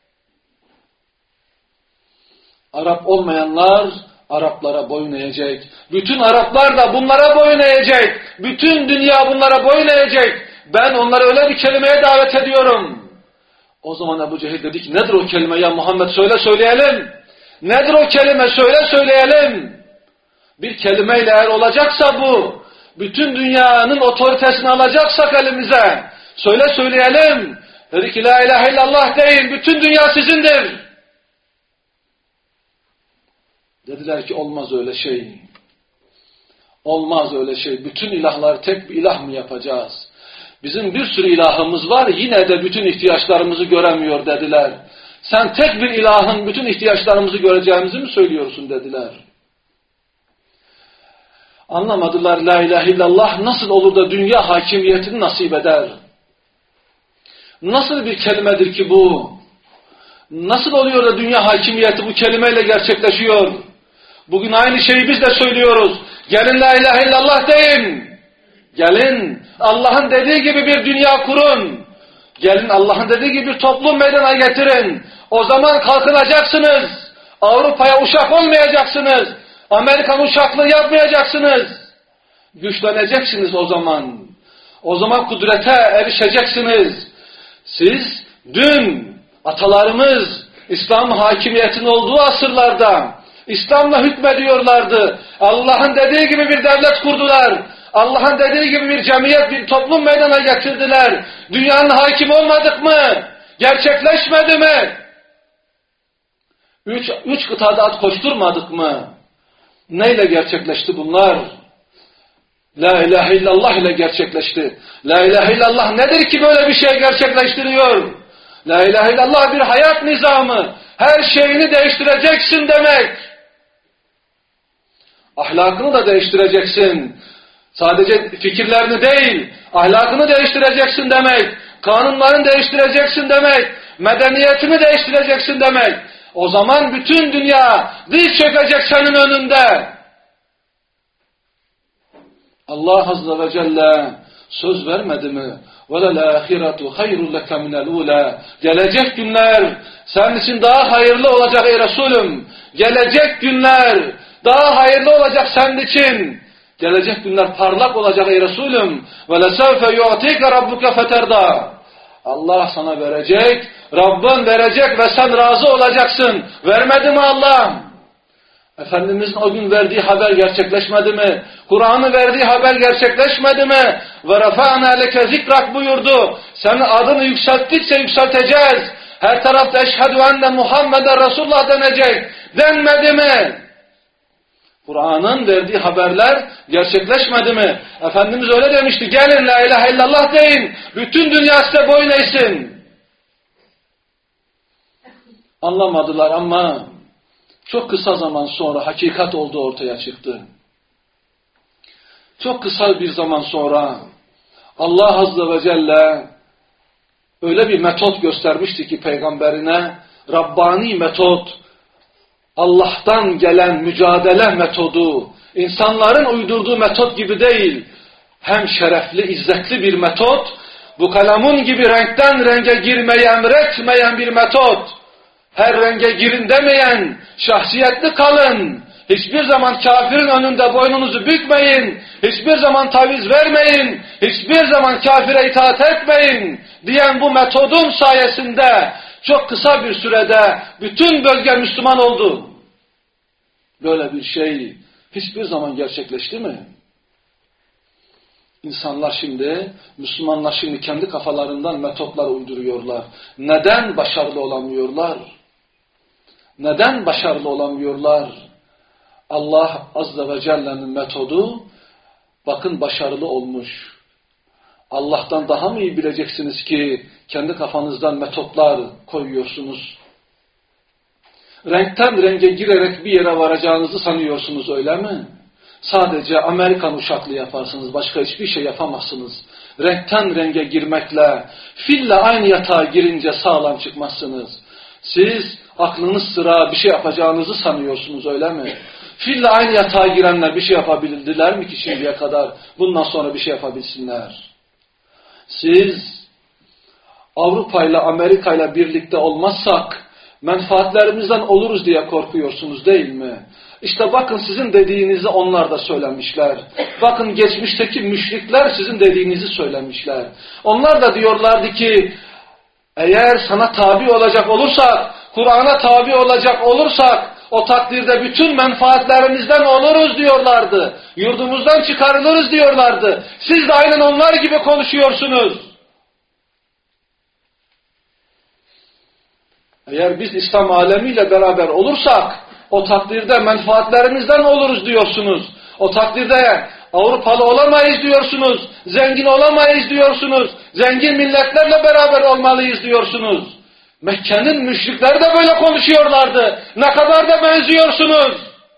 Arap olmayanlar Araplara boyun eğecek. Bütün Araplar da bunlara boyun eğecek. Bütün dünya bunlara boyun eğecek. Ben onları öyle bir kelimeye davet ediyorum. O zaman Ebu Cehil dedi ki nedir o kelime ya Muhammed söyle söyleyelim. Nedir o kelime söyle söyleyelim. Bir kelimeyle eğer olacaksa bu, bütün dünyanın otoritesini alacaksak elimize, söyle söyleyelim. Dedi ki la ilahe illallah deyin, bütün dünya sizindir. Dediler ki olmaz öyle şey. Olmaz öyle şey. Bütün ilahları tek bir ilah mı yapacağız? Bizim bir sürü ilahımız var, yine de bütün ihtiyaçlarımızı göremiyor dediler. Sen tek bir ilahın bütün ihtiyaçlarımızı göreceğimizi mi söylüyorsun dediler. Anlamadılar la ilahe illallah nasıl olur da dünya hakimiyetini nasip eder? Nasıl bir kelimedir ki bu? Nasıl oluyor da dünya hakimiyeti bu kelimeyle gerçekleşiyor? Bugün aynı şeyi biz de söylüyoruz. Gelin la ilahe illallah deyin. Gelin Allah'ın dediği gibi bir dünya kurun. Gelin Allah'ın dediği gibi bir toplum meydana getirin. O zaman kalkınacaksınız. Avrupa'ya uşak olmayacaksınız. Amerikan uşaklığı yapmayacaksınız. Güçleneceksiniz o zaman. O zaman kudrete erişeceksiniz. Siz dün atalarımız İslam hakimiyetinin olduğu asırlarda İslam'la hükmediyorlardı. Allah'ın dediği gibi bir devlet kurdular. Allah'ın dediği gibi bir cemiyet, bir toplum meydana getirdiler. Dünyanın hakim olmadık mı? Gerçekleşmedi mi? Üç kıtada at koşturmadık mı? Neyle gerçekleşti bunlar? La ilahe illallah ile gerçekleşti. La ilahe illallah nedir ki böyle bir şey gerçekleştiriyor? La ilahe illallah bir hayat nizamı. Her şeyini değiştireceksin demek. Ahlakını da değiştireceksin. Sadece fikirlerini değil, ahlakını değiştireceksin demek. Kanunlarını değiştireceksin demek. Medeniyetini değiştireceksin demek. O zaman bütün dünya diz çökecek senin önünde. Allah Azze ve Celle söz vermedi mi? وَلَلْآخِرَةُ خَيْرٌ لَكَ مِنَ الْعُولَى Gelecek günler senin için daha hayırlı olacak ey Resulüm. Gelecek günler daha hayırlı olacak senin için. Gelecek günler parlak olacak ey Resulüm. وَلَسَوْفَ يُعْتِيكَ رَبُّكَ فَتَرْضَى Allah sana verecek, Rabbin verecek ve sen razı olacaksın. Vermedi mi Allah? Efendimizin o gün verdiği haber gerçekleşmedi mi? Kur'an'ın verdiği haber gerçekleşmedi mi? وَرَفَعْنَا لَكَ ذِكْرَكْ buyurdu. Senin adını yükselttikçe yükselteceğiz. Her tarafta eşhedü enne Muhammeden Resulullah denecek. Denmedi mi? Kur'an'ın verdiği haberler gerçekleşmedi mi? Efendimiz öyle demişti. Gelin la ilahe illallah deyin. Bütün dünya size boyun eğsin. Anlamadılar ama çok kısa zaman sonra hakikat olduğu ortaya çıktı. Çok kısa bir zaman sonra Allah Azze ve Celle öyle bir metot göstermişti ki peygamberine, Rabbani metot, Allah'tan gelen mücadele metodu, insanların uydurduğu metot gibi değil, hem şerefli, izzetli bir metot, bu kalemun gibi renkten renge girmeyi emretmeyen bir metot, her renge girin demeyen, şahsiyetli kalın, hiçbir zaman kafirin önünde boynunuzu bükmeyin, hiçbir zaman taviz vermeyin, hiçbir zaman kafire itaat etmeyin diyen bu metodun sayesinde çok kısa bir sürede bütün bölge Müslüman oldu. Böyle bir şey hiçbir zaman gerçekleşti mi? İnsanlar şimdi, Müslümanlar şimdi kendi kafalarından metotlar uyduruyorlar. Neden başarılı olamıyorlar? Neden başarılı olamıyorlar? Allah Azze ve Celle'nin metodu, bakın başarılı olmuş. Allah'tan daha mı iyi bileceksiniz ki kendi kafanızdan metotlar koyuyorsunuz? Renkten renge girerek bir yere varacağınızı sanıyorsunuz, öyle mi? Sadece Amerikan uşaklı yaparsınız, başka hiçbir şey yapamazsınız. Renkten renge girmekle, fille aynı yatağa girince sağlam çıkmazsınız. Siz aklınız sıra bir şey yapacağınızı sanıyorsunuz, öyle mi? Fille aynı yatağa girenler bir şey yapabildiler mi ki şimdiye kadar? Bundan sonra bir şey yapabilsinler. Siz Avrupa ile Amerika ile birlikte olmazsak menfaatlerimizden oluruz diye korkuyorsunuz, değil mi? İşte bakın sizin dediğinizi onlar da söylemişler. Bakın geçmişteki müşrikler sizin dediğinizi söylemişler. Onlar da diyorlardı ki eğer sana tabi olacak olursak, Kur'an'a tabi olacak olursak o takdirde bütün menfaatlerimizden oluruz diyorlardı. Yurdumuzdan çıkarılırız diyorlardı. Siz de aynen onlar gibi konuşuyorsunuz. Eğer biz İslam alemiyle beraber olursak o takdirde menfaatlerimizden oluruz diyorsunuz. O takdirde Avrupalı olamayız diyorsunuz. Zengin olamayız diyorsunuz. Zengin milletlerle beraber olmalıyız diyorsunuz. Mekke'nin müşrikleri de böyle konuşuyorlardı. Ne kadar da benziyorsunuz.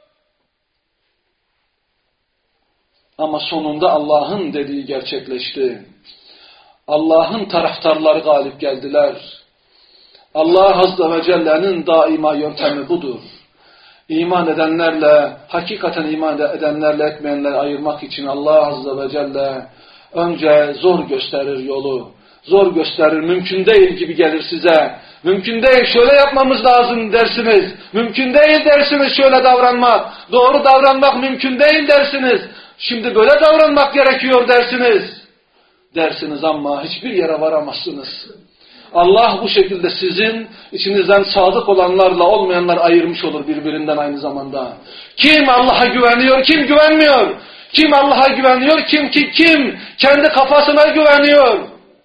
Ama sonunda Allah'ın dediği gerçekleşti. Allah'ın taraftarları galip geldiler. Allah Azze ve Celle'nin daima yöntemi budur. İman edenlerle, hakikaten iman edenlerle etmeyenleri ayırmak için Allah Azze ve Celle önce zor gösterir yolu. Zor gösterir, mümkün değil gibi gelir size. Mümkün değil, şöyle yapmamız lazım dersiniz. Mümkün değil dersiniz şöyle davranmak. Doğru davranmak mümkün değil dersiniz. Şimdi böyle davranmak gerekiyor dersiniz. Dersiniz ama hiçbir yere varamazsınız. Allah bu şekilde sizin içinizden sadık olanlarla olmayanlar ayırmış olur birbirinden aynı zamanda. Kim Allah'a güveniyor, kim güvenmiyor? Kim Allah'a güveniyor, kim kendi kafasına güveniyor?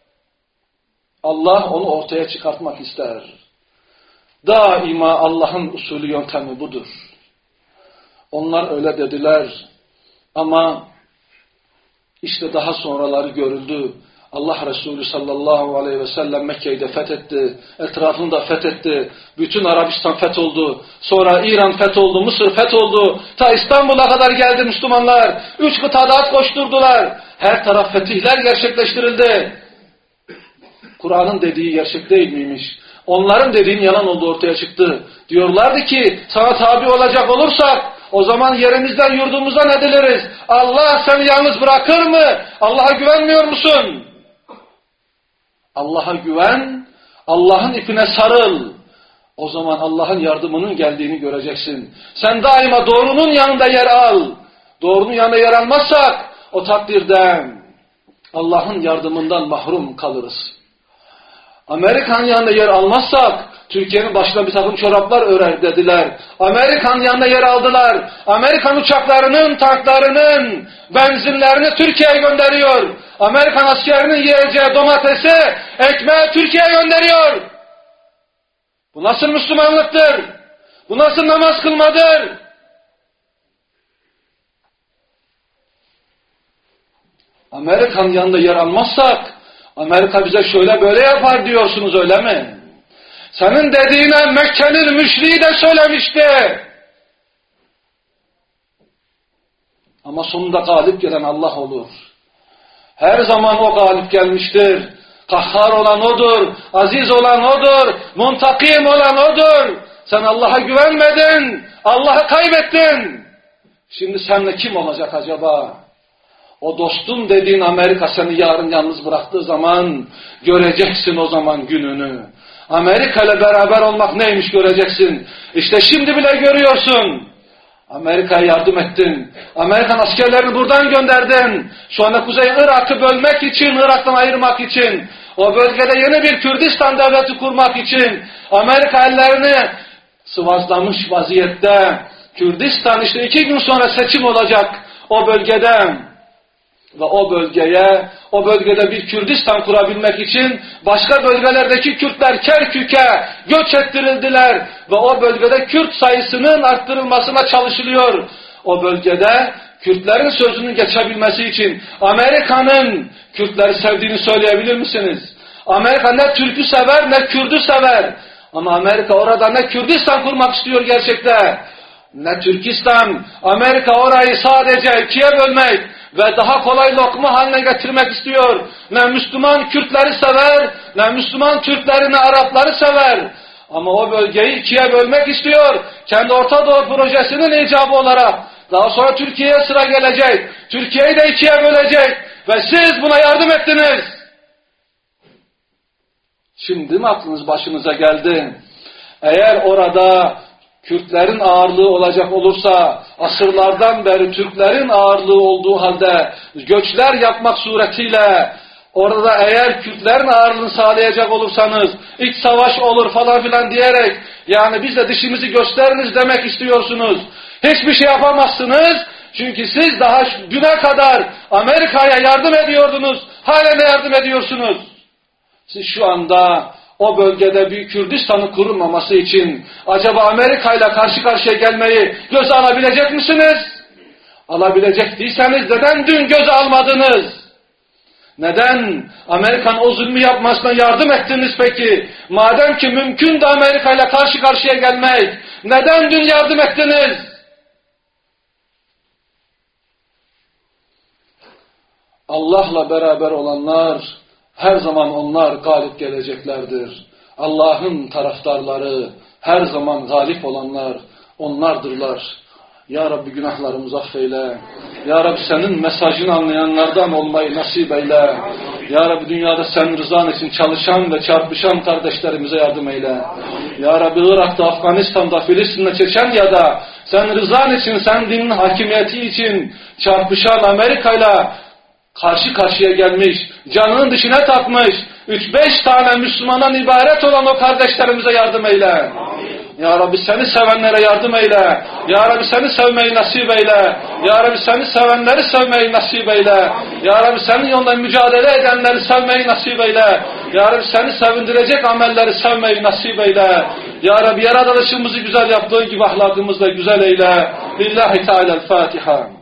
Allah onu ortaya çıkartmak ister. Daima Allah'ın usulü yöntemi budur. Onlar öyle dediler ama işte daha sonraları görüldü. Allah Resulü sallallahu aleyhi ve sellem Mekke'yi de fethetti, etrafını da fethetti, bütün Arabistan fetholdu, sonra İran fetholdu, Mısır fetholdu, ta İstanbul'a kadar geldi Müslümanlar, 3 kıtada at koşturdular, her taraf fetihler gerçekleştirildi. Kur'an'ın dediği gerçek değil miymiş? Onların dediğinin yalan olduğu ortaya çıktı. Diyorlardı ki sana tabi olacak olursak o zaman yerimizden yurdumuzdan ediliriz. Allah seni yalnız bırakır mı? Allah'a güvenmiyor musun? Allah'a güven, Allah'ın ipine sarıl. O zaman Allah'ın yardımının geldiğini göreceksin. Sen daima doğrunun yanında yer al. Doğrunun yanında yer almazsak o takdirde Allah'ın yardımından mahrum kalırız. Amerikan yanında yer almazsak Türkiye'nin başına bir takım çoraplar örer dediler. Amerikan yanında yer aldılar. Amerikan uçaklarının, tanklarının benzinlerini Türkiye'ye gönderiyor. Amerikan askerinin yiyeceği domatesi, ekmeği Türkiye'ye gönderiyor. Bu nasıl Müslümanlıktır? Bu nasıl namaz kılmadır? Amerikan yanında yer almazsak Amerika bize şöyle böyle yapar diyorsunuz, öyle mi? Senin dediğine Mekke'nin müşriği de söylemişti. Ama sonunda galip gelen Allah olur. Her zaman o galip gelmiştir. Kahhar olan O'dur, aziz olan O'dur, muntakim olan O'dur. Sen Allah'a güvenmedin, Allah'ı kaybettin. Şimdi seninle kim olacak acaba? O dostum dediğin Amerika seni yarın yalnız bıraktığı zaman göreceksin o zaman gününü. Amerika ile beraber olmak neymiş göreceksin. İşte şimdi bile görüyorsun. Amerika'ya yardım ettin. Amerikan askerlerini buradan gönderdin. Şu anda Kuzey Irak'ı bölmek için, Irak'tan ayırmak için, o bölgede yeni bir Kürdistan devleti kurmak için Amerika ellerini sıvazlamış vaziyette. Kürdistan işte 2 gün sonra seçim olacak o bölgede. Ve o bölgede bir Kürdistan kurabilmek için başka bölgelerdeki Kürtler Kerkük'e göç ettirildiler ve o bölgede Kürt sayısının arttırılmasına çalışılıyor. O bölgede Kürtlerin sözünün geçebilmesi için Amerika'nın Kürtleri sevdiğini söyleyebilir misiniz? Amerika ne Türk'ü sever ne Kürt'ü sever. Ama Amerika orada ne Kürdistan kurmak istiyor gerçekte, ne Türkistan. Amerika orayı sadece 2'ye bölmek ve daha kolay lokma haline getirmek istiyor. Ne Müslüman Kürtleri sever, ne Müslüman Türkleri, ne Arapları sever. Ama o bölgeyi 2'ye bölmek istiyor. Kendi Orta Doğu projesinin icabı olarak. Daha sonra Türkiye'ye sıra gelecek. Türkiye'yi de 2'ye bölecek. Ve siz buna yardım ettiniz. Şimdi mi aklınız başınıza geldi? Eğer orada Kürtlerin ağırlığı olacak olursa, asırlardan beri Türklerin ağırlığı olduğu halde göçler yapmak suretiyle orada eğer Kürtlerin ağırlığını sağlayacak olursanız iç savaş olur falan filan diyerek, yani biz de dişimizi gösteriniz demek istiyorsunuz. Hiçbir şey yapamazsınız. Çünkü siz daha düne kadar Amerika'ya yardım ediyordunuz. Halen de yardım ediyorsunuz. Siz şu anda o bölgede bir Kürdistan'ın kurulmaması için acaba Amerika ile karşı karşıya gelmeyi göze alabilecek misiniz? Alabilecek değilseniz neden dün göze almadınız? Neden Amerika'nın o zulmü yapmasına yardım ettiniz peki? Madem ki mümkün de Amerika ile karşı karşıya gelmek, neden dün yardım ettiniz? Allah'la beraber olanlar, her zaman onlar galip geleceklerdir. Allah'ın taraftarları, her zaman galip olanlar onlardırlar. Ya Rabbi günahlarımızı affeyle. Ya Rabbi senin mesajını anlayanlardan olmayı nasip eyle. Ya Rabbi dünyada senin rızan için çalışan ve çarpışan kardeşlerimize yardım eyle. Ya Rabbi Irak'ta, Afganistan'da, Filistin'de, Çeçenya'da sen rızan için, sen dinin hakimiyeti için çarpışan Amerika'yla karşı karşıya gelmiş, canının dışına takmış, 3-5 tane Müslümandan ibaret olan o kardeşlerimize yardım eyle. Amin. Ya Rabbi seni sevenlere yardım eyle. Ya Rabbi seni sevmeyi nasip eyle. Ya Rabbi seni sevenleri sevmeyi nasip eyle. Ya Rabbi senin yolunda mücadele edenleri sevmeyi nasip eyle. Ya Rabbi seni sevindirecek amelleri sevmeyi nasip eyle. Ya Rabbi yaratılışımızı güzel yaptığı gibi ahlakımızı da güzel eyle. Lillahi Teala'l-Fatiha.